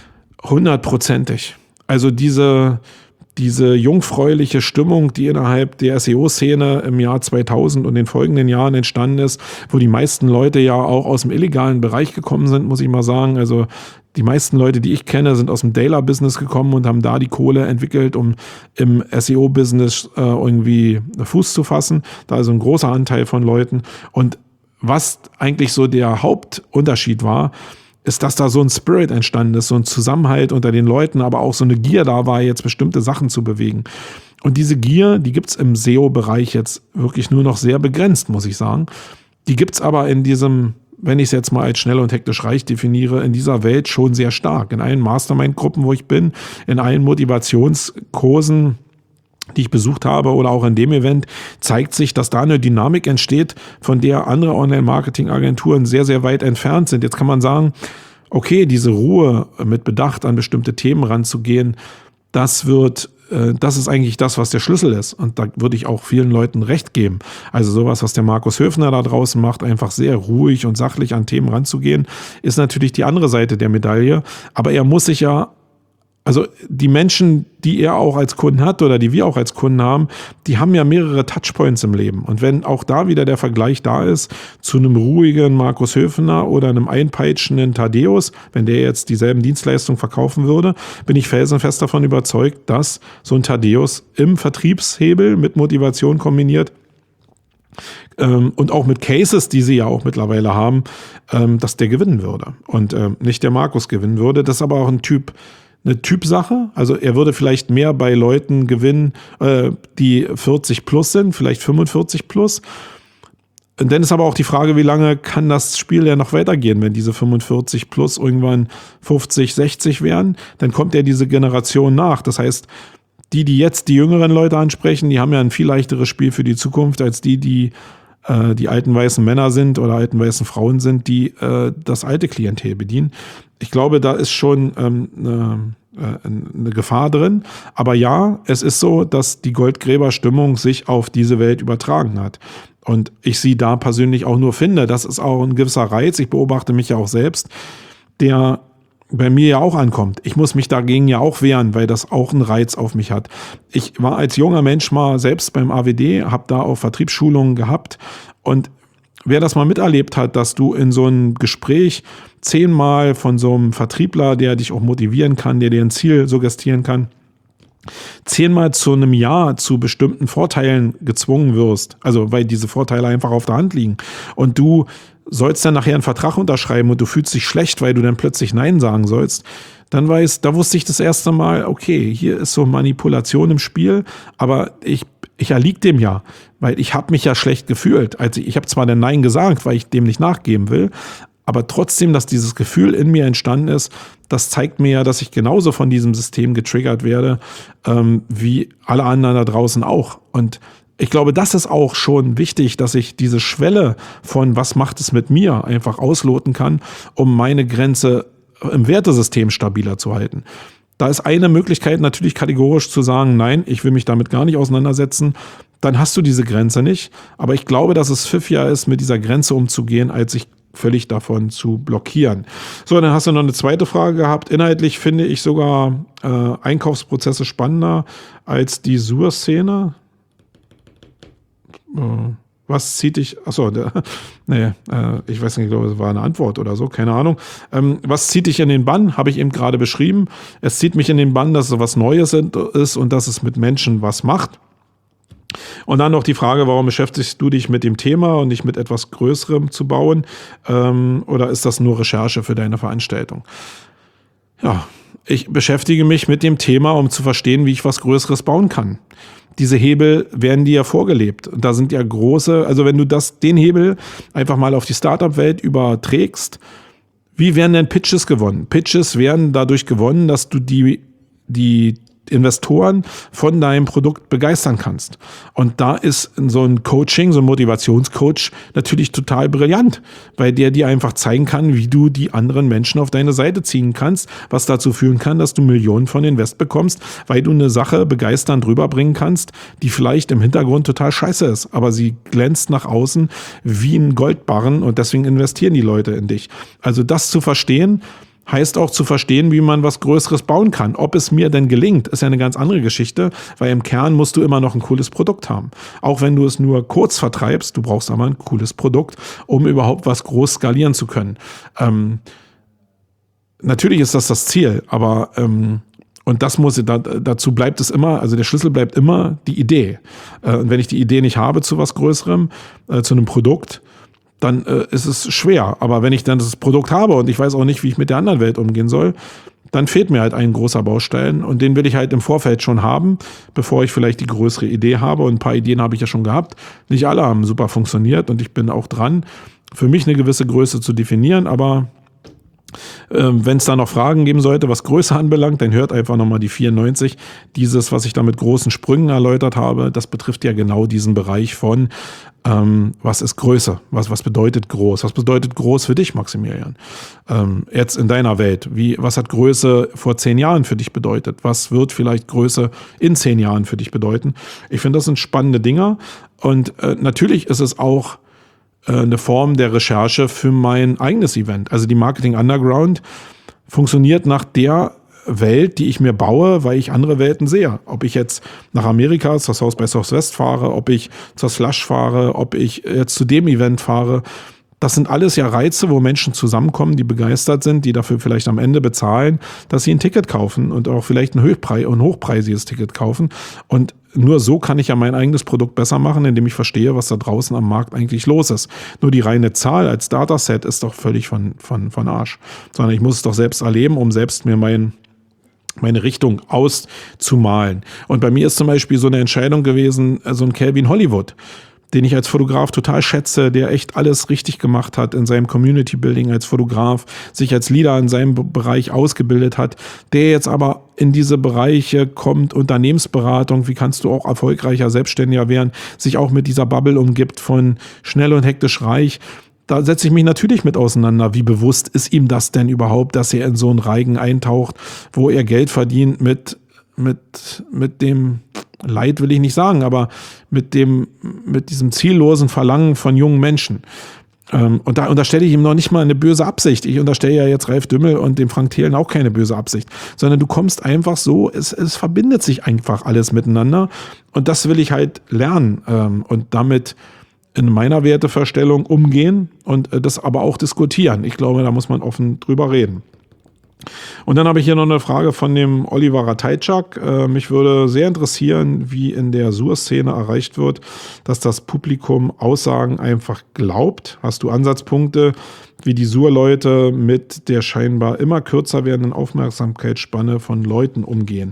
100%. Also diese jungfräuliche Stimmung, die innerhalb der SEO-Szene im Jahr 2000 und den folgenden Jahren entstanden ist, wo die meisten Leute ja auch aus dem illegalen Bereich gekommen sind, muss ich mal sagen. Also die meisten Leute, die ich kenne, sind aus dem Daler-Business gekommen und haben da die Kohle entwickelt, um im SEO-Business irgendwie Fuß zu fassen. Da ist ein großer Anteil von Leuten. Und was eigentlich so der Hauptunterschied war, ist, dass da so ein Spirit entstanden ist, so ein Zusammenhalt unter den Leuten, aber auch so eine Gier da war, jetzt bestimmte Sachen zu bewegen. Und diese Gier, die gibt's im SEO-Bereich jetzt wirklich nur noch sehr begrenzt, muss ich sagen. Die gibt's aber in diesem, wenn ich es jetzt mal als schnell und hektisch reich definiere, in dieser Welt schon sehr stark. In allen Mastermind-Gruppen, wo ich bin, in allen Motivationskursen, die ich besucht habe oder auch in dem Event, zeigt sich, dass da eine Dynamik entsteht, von der andere Online-Marketing-Agenturen sehr, sehr weit entfernt sind. Jetzt kann man sagen, okay, diese Ruhe mit Bedacht an bestimmte Themen ranzugehen, das ist eigentlich das, was der Schlüssel ist. Und da würde ich auch vielen Leuten recht geben. Also sowas, was der Markus Höfner da draußen macht, einfach sehr ruhig und sachlich an Themen ranzugehen, ist natürlich die andere Seite der Medaille. Aber er muss sich ja, also die Menschen, die er auch als Kunden hat oder die wir auch als Kunden haben, die haben ja mehrere Touchpoints im Leben. Und wenn auch da wieder der Vergleich da ist zu einem ruhigen Markus Höfner oder einem einpeitschenden Thaddeus, wenn der jetzt dieselben Dienstleistungen verkaufen würde, bin ich felsenfest davon überzeugt, dass so ein Thaddeus im Vertriebshebel mit Motivation kombiniert und auch mit Cases, die sie ja auch mittlerweile haben, dass der gewinnen würde und nicht der Markus gewinnen würde. Das ist aber auch eine Typsache. Also er würde vielleicht mehr bei Leuten gewinnen, die 40 plus sind, vielleicht 45 plus. Und dann ist aber auch die Frage, wie lange kann das Spiel ja noch weitergehen, wenn diese 45 plus irgendwann 50, 60 wären, dann kommt ja diese Generation nach. Das heißt, die jetzt die jüngeren Leute ansprechen, die haben ja ein viel leichteres Spiel für die Zukunft als die alten weißen Männer sind oder alten weißen Frauen sind, die das alte Klientel bedienen. Ich glaube, da ist schon eine Gefahr drin. Aber ja, es ist so, dass die Goldgräberstimmung sich auf diese Welt übertragen hat. Und ich sie da persönlich auch nur finde. Das ist auch ein gewisser Reiz. Ich beobachte mich ja auch selbst, der bei mir ja auch ankommt. Ich muss mich dagegen ja auch wehren, weil das auch einen Reiz auf mich hat. Ich war als junger Mensch mal selbst beim AWD, habe da auch Vertriebsschulungen gehabt und wer das mal miterlebt hat, dass du in so einem Gespräch 10-mal von so einem Vertriebler, der dich auch motivieren kann, der dir ein Ziel suggestieren kann, 10-mal zu einem Ja zu bestimmten Vorteilen gezwungen wirst, also weil diese Vorteile einfach auf der Hand liegen und du sollst dann nachher einen Vertrag unterschreiben und du fühlst dich schlecht, weil du dann plötzlich Nein sagen sollst, dann da wusste ich das erste Mal, okay, hier ist so Manipulation im Spiel, aber ich erlieg dem ja, weil ich habe mich ja schlecht gefühlt. Also ich habe zwar den Nein gesagt, weil ich dem nicht nachgeben will, aber trotzdem, dass dieses Gefühl in mir entstanden ist, das zeigt mir ja, dass ich genauso von diesem System getriggert werde, wie alle anderen da draußen auch. Und ich glaube, das ist auch schon wichtig, dass ich diese Schwelle von was macht es mit mir einfach ausloten kann, um meine Grenze im Wertesystem stabiler zu halten. Da ist eine Möglichkeit natürlich kategorisch zu sagen, nein, ich will mich damit gar nicht auseinandersetzen. Dann hast du diese Grenze nicht. Aber ich glaube, dass es pfiffiger ist, mit dieser Grenze umzugehen, als sich völlig davon zu blockieren. So, dann hast du noch eine zweite Frage gehabt. Inhaltlich finde ich sogar Einkaufsprozesse spannender als die Sur-Szene. Was zieht dich, ich weiß nicht, ich glaube, es war eine Antwort oder so, keine Ahnung. Was zieht dich in den Bann? Habe ich eben gerade beschrieben. Es zieht mich in den Bann, dass es was Neues ist und dass es mit Menschen was macht. Und dann noch die Frage, warum beschäftigst du dich mit dem Thema und nicht mit etwas Größerem zu bauen? Oder ist das nur Recherche für deine Veranstaltung? Ja, ich beschäftige mich mit dem Thema, um zu verstehen, wie ich was Größeres bauen kann. Diese Hebel werden dir ja vorgelebt. Und da sind ja große, also wenn du den Hebel einfach mal auf die Startup-Welt überträgst, wie werden denn Pitches gewonnen? Pitches werden dadurch gewonnen, dass du die Investoren von deinem Produkt begeistern kannst. Und da ist so ein Coaching, so ein Motivationscoach natürlich total brillant, weil der dir einfach zeigen kann, wie du die anderen Menschen auf deine Seite ziehen kannst, was dazu führen kann, dass du Millionen von Invest bekommst, weil du eine Sache begeisternd rüberbringen kannst, die vielleicht im Hintergrund total scheiße ist, aber sie glänzt nach außen wie ein Goldbarren und deswegen investieren die Leute in dich. Also das zu verstehen, heißt auch zu verstehen, wie man was Größeres bauen kann. Ob es mir denn gelingt, ist ja eine ganz andere Geschichte, weil im Kern musst du immer noch ein cooles Produkt haben. Auch wenn du es nur kurz vertreibst, du brauchst aber ein cooles Produkt, um überhaupt was groß skalieren zu können. Natürlich ist das Ziel, aber und das dazu bleibt es immer, also der Schlüssel bleibt immer die Idee. Und wenn ich die Idee nicht habe zu was Größerem, zu einem Produkt, dann ist es schwer. Aber wenn ich dann das Produkt habe und ich weiß auch nicht, wie ich mit der anderen Welt umgehen soll, dann fehlt mir halt ein großer Baustein und den will ich halt im Vorfeld schon haben, bevor ich vielleicht die größere Idee habe. Und ein paar Ideen habe ich ja schon gehabt. Nicht alle haben super funktioniert und ich bin auch dran, für mich eine gewisse Größe zu definieren, aber wenn es da noch Fragen geben sollte, was Größe anbelangt, dann hört einfach nochmal die 94. Dieses, was ich da mit großen Sprüngen erläutert habe, das betrifft ja genau diesen Bereich von, was ist Größe? Was bedeutet groß? Was bedeutet groß für dich, Maximilian? Jetzt in deiner Welt. Was hat Größe vor 10 Jahren für dich bedeutet? Was wird vielleicht Größe in 10 Jahren für dich bedeuten? Ich finde, das sind spannende Dinger. Und natürlich ist es auch eine Form der Recherche für mein eigenes Event. Also die Marketing Underground funktioniert nach der Welt, die ich mir baue, weil ich andere Welten sehe. Ob ich jetzt nach Amerika zur South by Southwest fahre, ob ich zur Slush fahre, ob ich jetzt zu dem Event fahre. Das sind alles ja Reize, wo Menschen zusammenkommen, die begeistert sind, die dafür vielleicht am Ende bezahlen, dass sie ein Ticket kaufen und auch vielleicht ein hochpreisiges Ticket kaufen. Und nur so kann ich ja mein eigenes Produkt besser machen, indem ich verstehe, was da draußen am Markt eigentlich los ist. Nur die reine Zahl als Dataset ist doch völlig von Arsch. Sondern ich muss es doch selbst erleben, um selbst mir meine Richtung auszumalen. Und bei mir ist zum Beispiel so eine Entscheidung gewesen, so ein Calvin Hollywood, den ich als Fotograf total schätze, der echt alles richtig gemacht hat in seinem Community Building als Fotograf, sich als Leader in seinem Bereich ausgebildet hat, der jetzt aber in diese Bereiche kommt, Unternehmensberatung, wie kannst du auch erfolgreicher Selbstständiger werden, sich auch mit dieser Bubble umgibt von schnell und hektisch reich. Da setze ich mich natürlich mit auseinander. Wie bewusst ist ihm das denn überhaupt, dass er in so einen Reigen eintaucht, wo er Geld verdient mit dem Leid will ich nicht sagen, aber mit diesem ziellosen Verlangen von jungen Menschen. Und da unterstelle ich ihm noch nicht mal eine böse Absicht. Ich unterstelle ja jetzt Ralf Dümmel und dem Frank Thelen auch keine böse Absicht, sondern du kommst einfach so, es verbindet sich einfach alles miteinander und das will ich halt lernen und damit in meiner Wertevorstellung umgehen und das aber auch diskutieren. Ich glaube, da muss man offen drüber reden. Und dann habe ich hier noch eine Frage von dem Oliver Ratajczak. Mich würde sehr interessieren, wie in der Sur-Szene erreicht wird, dass das Publikum Aussagen einfach glaubt. Hast du Ansatzpunkte, wie die Sur-Leute mit der scheinbar immer kürzer werdenden Aufmerksamkeitsspanne von Leuten umgehen?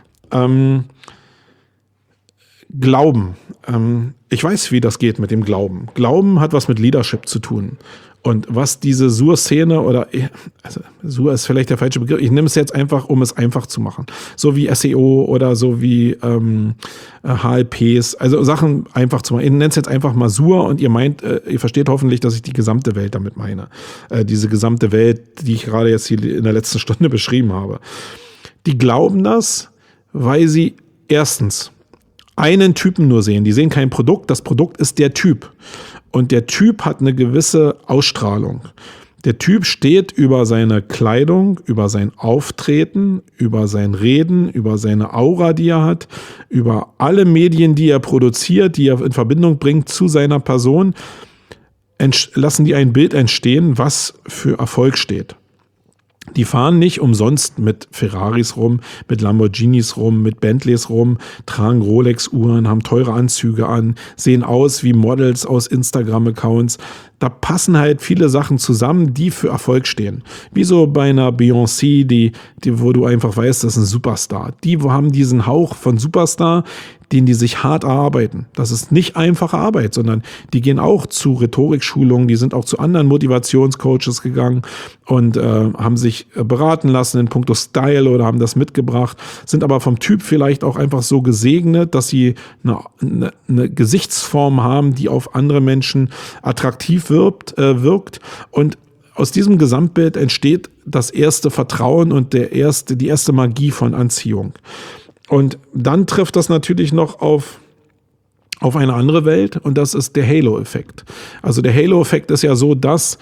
Glauben. Ich weiß, wie das geht mit dem Glauben. Glauben hat was mit Leadership zu tun. Und was diese Sur-Szene also Sur ist vielleicht der falsche Begriff, ich nehme es jetzt einfach, um es einfach zu machen. So wie SEO oder so wie HLPs, also Sachen einfach zu machen. Ich nenne es jetzt einfach mal Sur und ihr versteht hoffentlich, dass ich die gesamte Welt damit meine. Diese gesamte Welt, die ich gerade jetzt hier in der letzten Stunde beschrieben habe. Die glauben das, weil sie erstens einen Typen nur sehen. Die sehen kein Produkt, das Produkt ist der Typ. Und der Typ hat eine gewisse Ausstrahlung. Der Typ steht über seine Kleidung, über sein Auftreten, über sein Reden, über seine Aura, die er hat, über alle Medien, die er produziert, die er in Verbindung bringt zu seiner Person, lassen die ein Bild entstehen, was für Erfolg steht. Die fahren nicht umsonst mit Ferraris rum, mit Lamborghinis rum, mit Bentleys rum, tragen Rolex-Uhren, haben teure Anzüge an, sehen aus wie Models aus Instagram-Accounts. da passen halt viele Sachen zusammen, die für Erfolg stehen. Wie so bei einer Beyoncé, wo du einfach weißt, das ist ein Superstar. Die haben diesen Hauch von Superstar, den die sich hart erarbeiten. Das ist nicht einfache Arbeit, sondern die gehen auch zu Rhetorikschulungen, die sind auch zu anderen Motivationscoaches gegangen und haben sich beraten lassen in puncto Style oder haben das mitgebracht, sind aber vom Typ vielleicht auch einfach so gesegnet, dass sie eine Gesichtsform haben, die auf andere Menschen attraktiv wirkt und aus diesem Gesamtbild entsteht das erste Vertrauen und die erste Magie von Anziehung. Und dann trifft das natürlich noch auf eine andere Welt und das ist der Halo-Effekt. Also der Halo-Effekt ist ja so, dass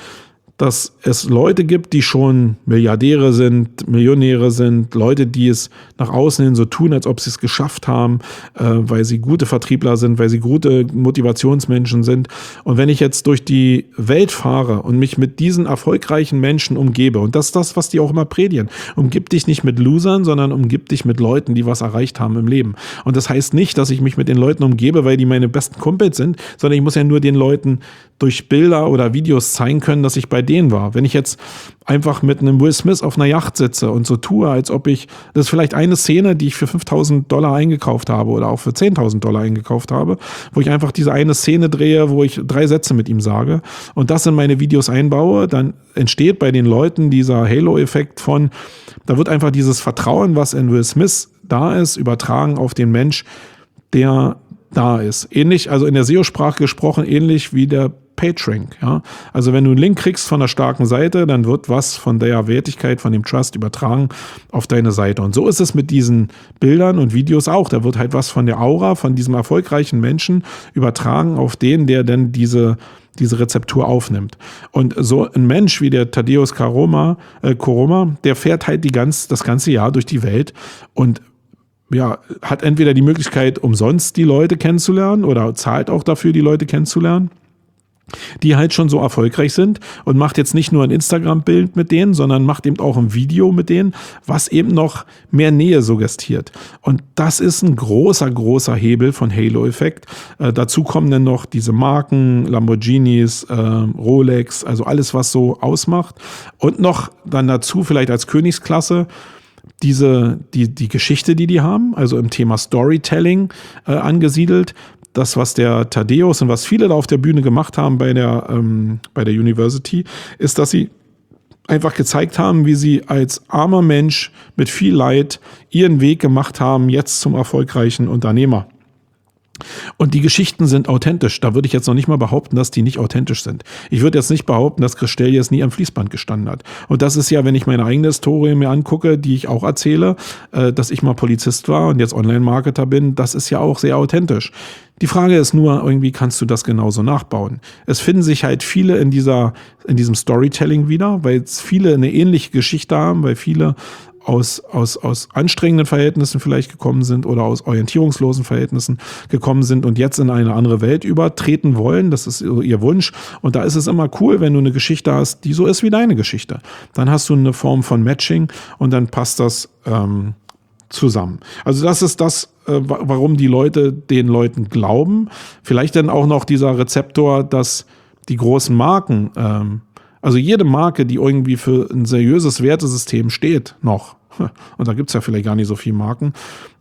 es Leute gibt, die schon Milliardäre sind, Millionäre sind, Leute, die es nach außen hin so tun, als ob sie es geschafft haben, weil sie gute Vertriebler sind, weil sie gute Motivationsmenschen sind. Und wenn ich jetzt durch die Welt fahre und mich mit diesen erfolgreichen Menschen umgebe, und das ist das, was die auch immer predigen, umgib dich nicht mit Losern, sondern umgib dich mit Leuten, die was erreicht haben im Leben. Und das heißt nicht, dass ich mich mit den Leuten umgebe, weil die meine besten Kumpels sind, sondern ich muss ja nur den Leuten durch Bilder oder Videos zeigen können, dass ich bei denen war. Wenn ich jetzt einfach mit einem Will Smith auf einer Yacht sitze und so tue, als ob das ist vielleicht eine Szene, die ich für $5.000 eingekauft habe oder auch für $10.000 eingekauft habe, wo ich einfach diese eine Szene drehe, wo ich 3 Sätze mit ihm sage und das in meine Videos einbaue, dann entsteht bei den Leuten dieser Halo-Effekt da wird einfach dieses Vertrauen, was in Will Smith da ist, übertragen auf den Mensch, der da ist. Ähnlich, also in der SEO-Sprache gesprochen, ähnlich wie der PageRank. Ja? Also wenn du einen Link kriegst von einer starken Seite, dann wird was von der Wertigkeit, von dem Trust übertragen auf deine Seite. Und so ist es mit diesen Bildern und Videos auch. Da wird halt was von der Aura, von diesem erfolgreichen Menschen übertragen auf den, der dann diese Rezeptur aufnimmt. Und so ein Mensch wie der Tadeusz Koroma, der fährt halt das ganze Jahr durch die Welt und hat entweder die Möglichkeit, umsonst die Leute kennenzulernen oder zahlt auch dafür, die Leute kennenzulernen, die halt schon so erfolgreich sind und macht jetzt nicht nur ein Instagram-Bild mit denen, sondern macht eben auch ein Video mit denen, was eben noch mehr Nähe suggestiert. Und das ist ein großer, großer Hebel von Halo-Effekt. Dazu kommen dann noch diese Marken, Lamborghinis, Rolex, also alles, was so ausmacht. Und noch dann dazu vielleicht als Königsklasse die Geschichte, die haben, also im Thema Storytelling angesiedelt. Das, was der Tadeusz und was viele da auf der Bühne gemacht haben bei der University, ist, dass sie einfach gezeigt haben, wie sie als armer Mensch mit viel Leid ihren Weg gemacht haben, jetzt zum erfolgreichen Unternehmer. Und die Geschichten sind authentisch. Da würde ich jetzt noch nicht mal behaupten, dass die nicht authentisch sind. Ich würde jetzt nicht behaupten, dass Chris Steljes nie am Fließband gestanden hat. Und das ist ja, wenn ich meine eigene Historie mir angucke, die ich auch erzähle, dass ich mal Polizist war und jetzt Online-Marketer bin, das ist ja auch sehr authentisch. Die Frage ist nur, irgendwie kannst du das genauso nachbauen. Es finden sich halt viele in diesem Storytelling wieder, weil viele eine ähnliche Geschichte haben, weil viele aus anstrengenden Verhältnissen vielleicht gekommen sind oder aus orientierungslosen Verhältnissen gekommen sind und jetzt in eine andere Welt übertreten wollen. Das ist ihr Wunsch. Und da ist es immer cool, wenn du eine Geschichte hast, die so ist wie deine Geschichte. Dann hast du eine Form von Matching und dann passt das zusammen. Also das ist das, warum die Leute den Leuten glauben. Vielleicht dann auch noch dieser Rezeptor, dass die großen Marken, also jede Marke, die irgendwie für ein seriöses Wertesystem steht, noch, und da gibt's ja vielleicht gar nicht so viele Marken,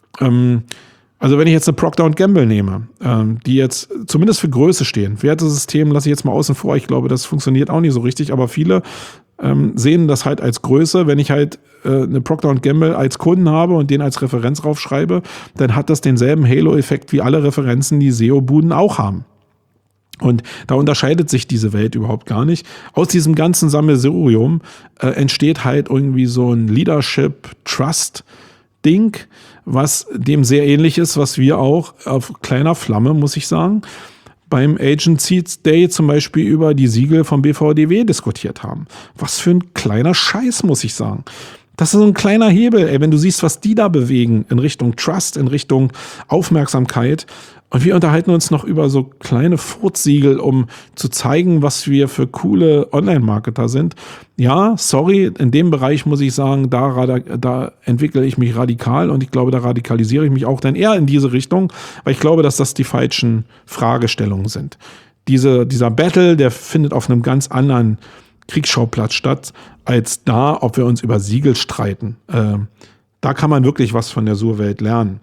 also wenn ich jetzt eine Procter & Gamble nehme, die jetzt zumindest für Größe stehen, Wertesystem lasse ich jetzt mal außen vor, ich glaube, das funktioniert auch nicht so richtig, aber viele sehen das halt als Größe. Wenn ich halt eine Procter & Gamble als Kunden habe und den als Referenz raufschreibe, dann hat das denselben Halo-Effekt wie alle Referenzen, die SEO-Buden auch haben. Und da unterscheidet sich diese Welt überhaupt gar nicht. Aus diesem ganzen Sammelsurium entsteht halt irgendwie so ein Leadership-Trust-Ding, was dem sehr ähnlich ist, was wir auch auf kleiner Flamme, muss ich sagen, beim Agency Day zum Beispiel über die Siegel vom BVDW diskutiert haben. Was für ein kleiner Scheiß, muss ich sagen. Das ist so ein kleiner Hebel, ey, wenn du siehst, was die da bewegen in Richtung Trust, in Richtung Aufmerksamkeit. Und wir unterhalten uns noch über so kleine Furzsiegel, um zu zeigen, was wir für coole Online-Marketer sind. Ja, sorry, in dem Bereich muss ich sagen, da entwickle ich mich radikal und ich glaube, da radikalisiere ich mich auch dann eher in diese Richtung, weil ich glaube, dass das die falschen Fragestellungen sind. dieser Battle, der findet auf einem ganz anderen Kriegsschauplatz statt, als da, ob wir uns über Siegel streiten. Da kann man wirklich was von der Surwelt lernen.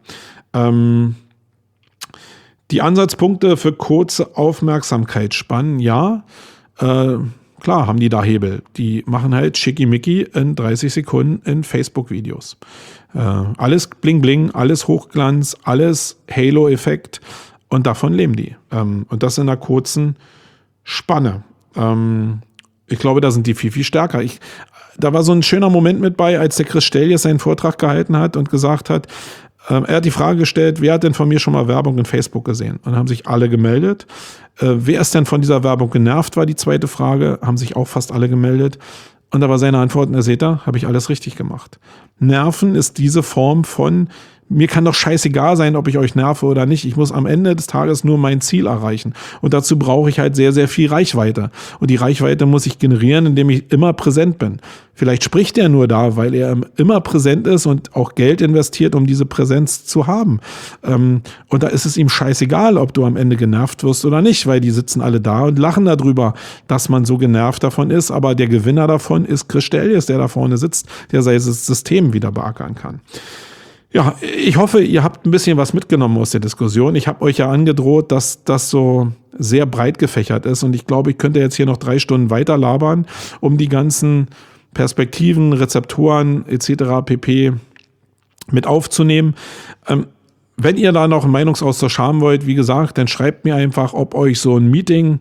Die Ansatzpunkte für kurze Aufmerksamkeitsspannen, ja, klar haben die da Hebel. Die machen halt Schickimicki in 30 Sekunden in Facebook-Videos. Alles bling bling, alles Hochglanz, alles Halo-Effekt und davon leben die. Und das in einer kurzen Spanne. Ich glaube, da sind die viel, viel stärker. Da war so ein schöner Moment mit bei, als der Chris Steljes seinen Vortrag gehalten hat und gesagt hat, er hat die Frage gestellt, wer hat denn von mir schon mal Werbung in Facebook gesehen? Und haben sich alle gemeldet. Wer ist denn von dieser Werbung genervt, war die zweite Frage. Haben sich auch fast alle gemeldet. Und da war seine Antwort, seht ihr, habe ich alles richtig gemacht. Nerven ist diese Form von, mir kann doch scheißegal sein, ob ich euch nerve oder nicht. Ich muss am Ende des Tages nur mein Ziel erreichen. Und dazu brauche ich halt sehr, sehr viel Reichweite. Und die Reichweite muss ich generieren, indem ich immer präsent bin. Vielleicht spricht er nur da, weil er immer präsent ist und auch Geld investiert, um diese Präsenz zu haben. Und da ist es ihm scheißegal, ob du am Ende genervt wirst oder nicht, weil die sitzen alle da und lachen darüber, dass man so genervt davon ist. Aber der Gewinner davon ist Chris Steljes, der da vorne sitzt, der sein System wieder beackern kann. Ja, ich hoffe, ihr habt ein bisschen was mitgenommen aus der Diskussion. Ich habe euch ja angedroht, dass das so sehr breit gefächert ist. Und ich glaube, ich könnte jetzt hier noch 3 Stunden weiter labern, um die ganzen Perspektiven, Rezeptoren etc. pp. Mit aufzunehmen. Wenn ihr da noch einen Meinungsaustausch haben wollt, wie gesagt, dann schreibt mir einfach, ob euch so ein Meeting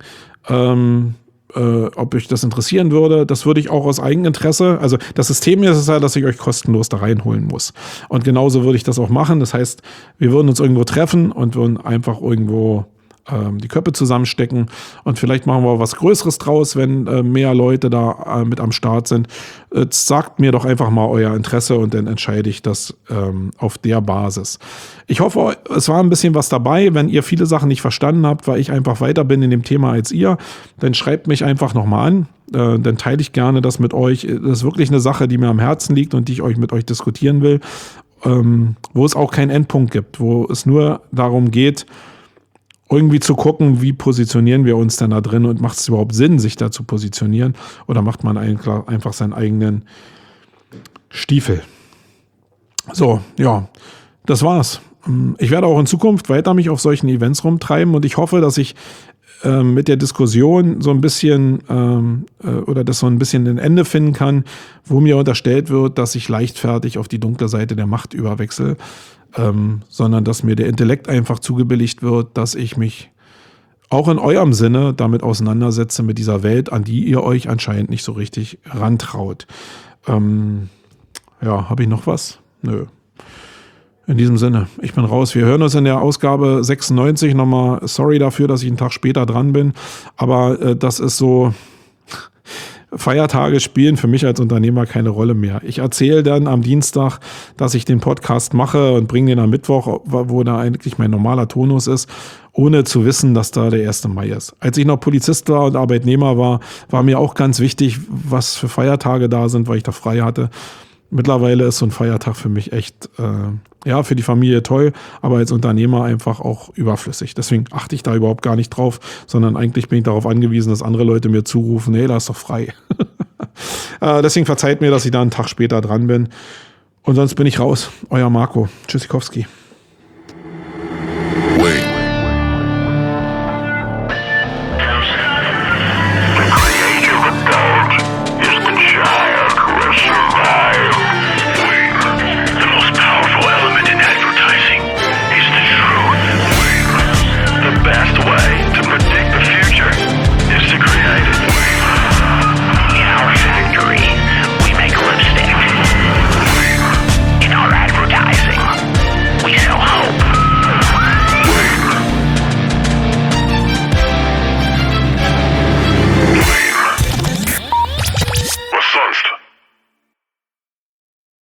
ob euch das interessieren würde. Das würde ich auch aus Eigeninteresse, also das System ist es ja, dass ich euch kostenlos da reinholen muss. Und genauso würde ich das auch machen. Das heißt, wir würden uns irgendwo treffen und würden einfach irgendwo die Köpfe zusammenstecken und vielleicht machen wir was Größeres draus, wenn mehr Leute da mit am Start sind. Sagt mir doch einfach mal euer Interesse und dann entscheide ich das auf der Basis. Ich hoffe, es war ein bisschen was dabei. Wenn ihr viele Sachen nicht verstanden habt, weil ich einfach weiter bin in dem Thema als ihr, dann schreibt mich einfach nochmal an. Dann teile ich gerne das mit euch. Das ist wirklich eine Sache, die mir am Herzen liegt und die ich mit euch diskutieren will, wo es auch keinen Endpunkt gibt, wo es nur darum geht, irgendwie zu gucken, wie positionieren wir uns denn da drin und macht es überhaupt Sinn, sich da zu positionieren oder macht man einfach seinen eigenen Stiefel. So, ja, das war's. Ich werde auch in Zukunft weiter mich auf solchen Events rumtreiben und ich hoffe, dass ich mit der Diskussion so ein bisschen oder das so ein bisschen ein Ende finden kann, wo mir unterstellt wird, dass ich leichtfertig auf die dunkle Seite der Macht überwechsel. Sondern dass mir der Intellekt einfach zugebilligt wird, dass ich mich auch in eurem Sinne damit auseinandersetze mit dieser Welt, an die ihr euch anscheinend nicht so richtig rantraut. Ja, habe ich noch was? Nö. In diesem Sinne, ich bin raus. Wir hören uns in der Ausgabe 96 nochmal. Sorry dafür, dass ich einen Tag später dran bin, aber das ist so... Feiertage spielen für mich als Unternehmer keine Rolle mehr. Ich erzähle dann am Dienstag, dass ich den Podcast mache und bringe den am Mittwoch, wo da eigentlich mein normaler Tonus ist, ohne zu wissen, dass da der 1. Mai ist. Als ich noch Polizist war und Arbeitnehmer war mir auch ganz wichtig, was für Feiertage da sind, weil ich da frei hatte. Mittlerweile ist so ein Feiertag für mich echt, für die Familie toll, aber als Unternehmer einfach auch überflüssig. Deswegen achte ich da überhaupt gar nicht drauf, sondern eigentlich bin ich darauf angewiesen, dass andere Leute mir zurufen, hey, da ist doch frei. Deswegen verzeiht mir, dass ich da einen Tag später dran bin. Und sonst bin ich raus. Euer Marco. Tschüssikowski.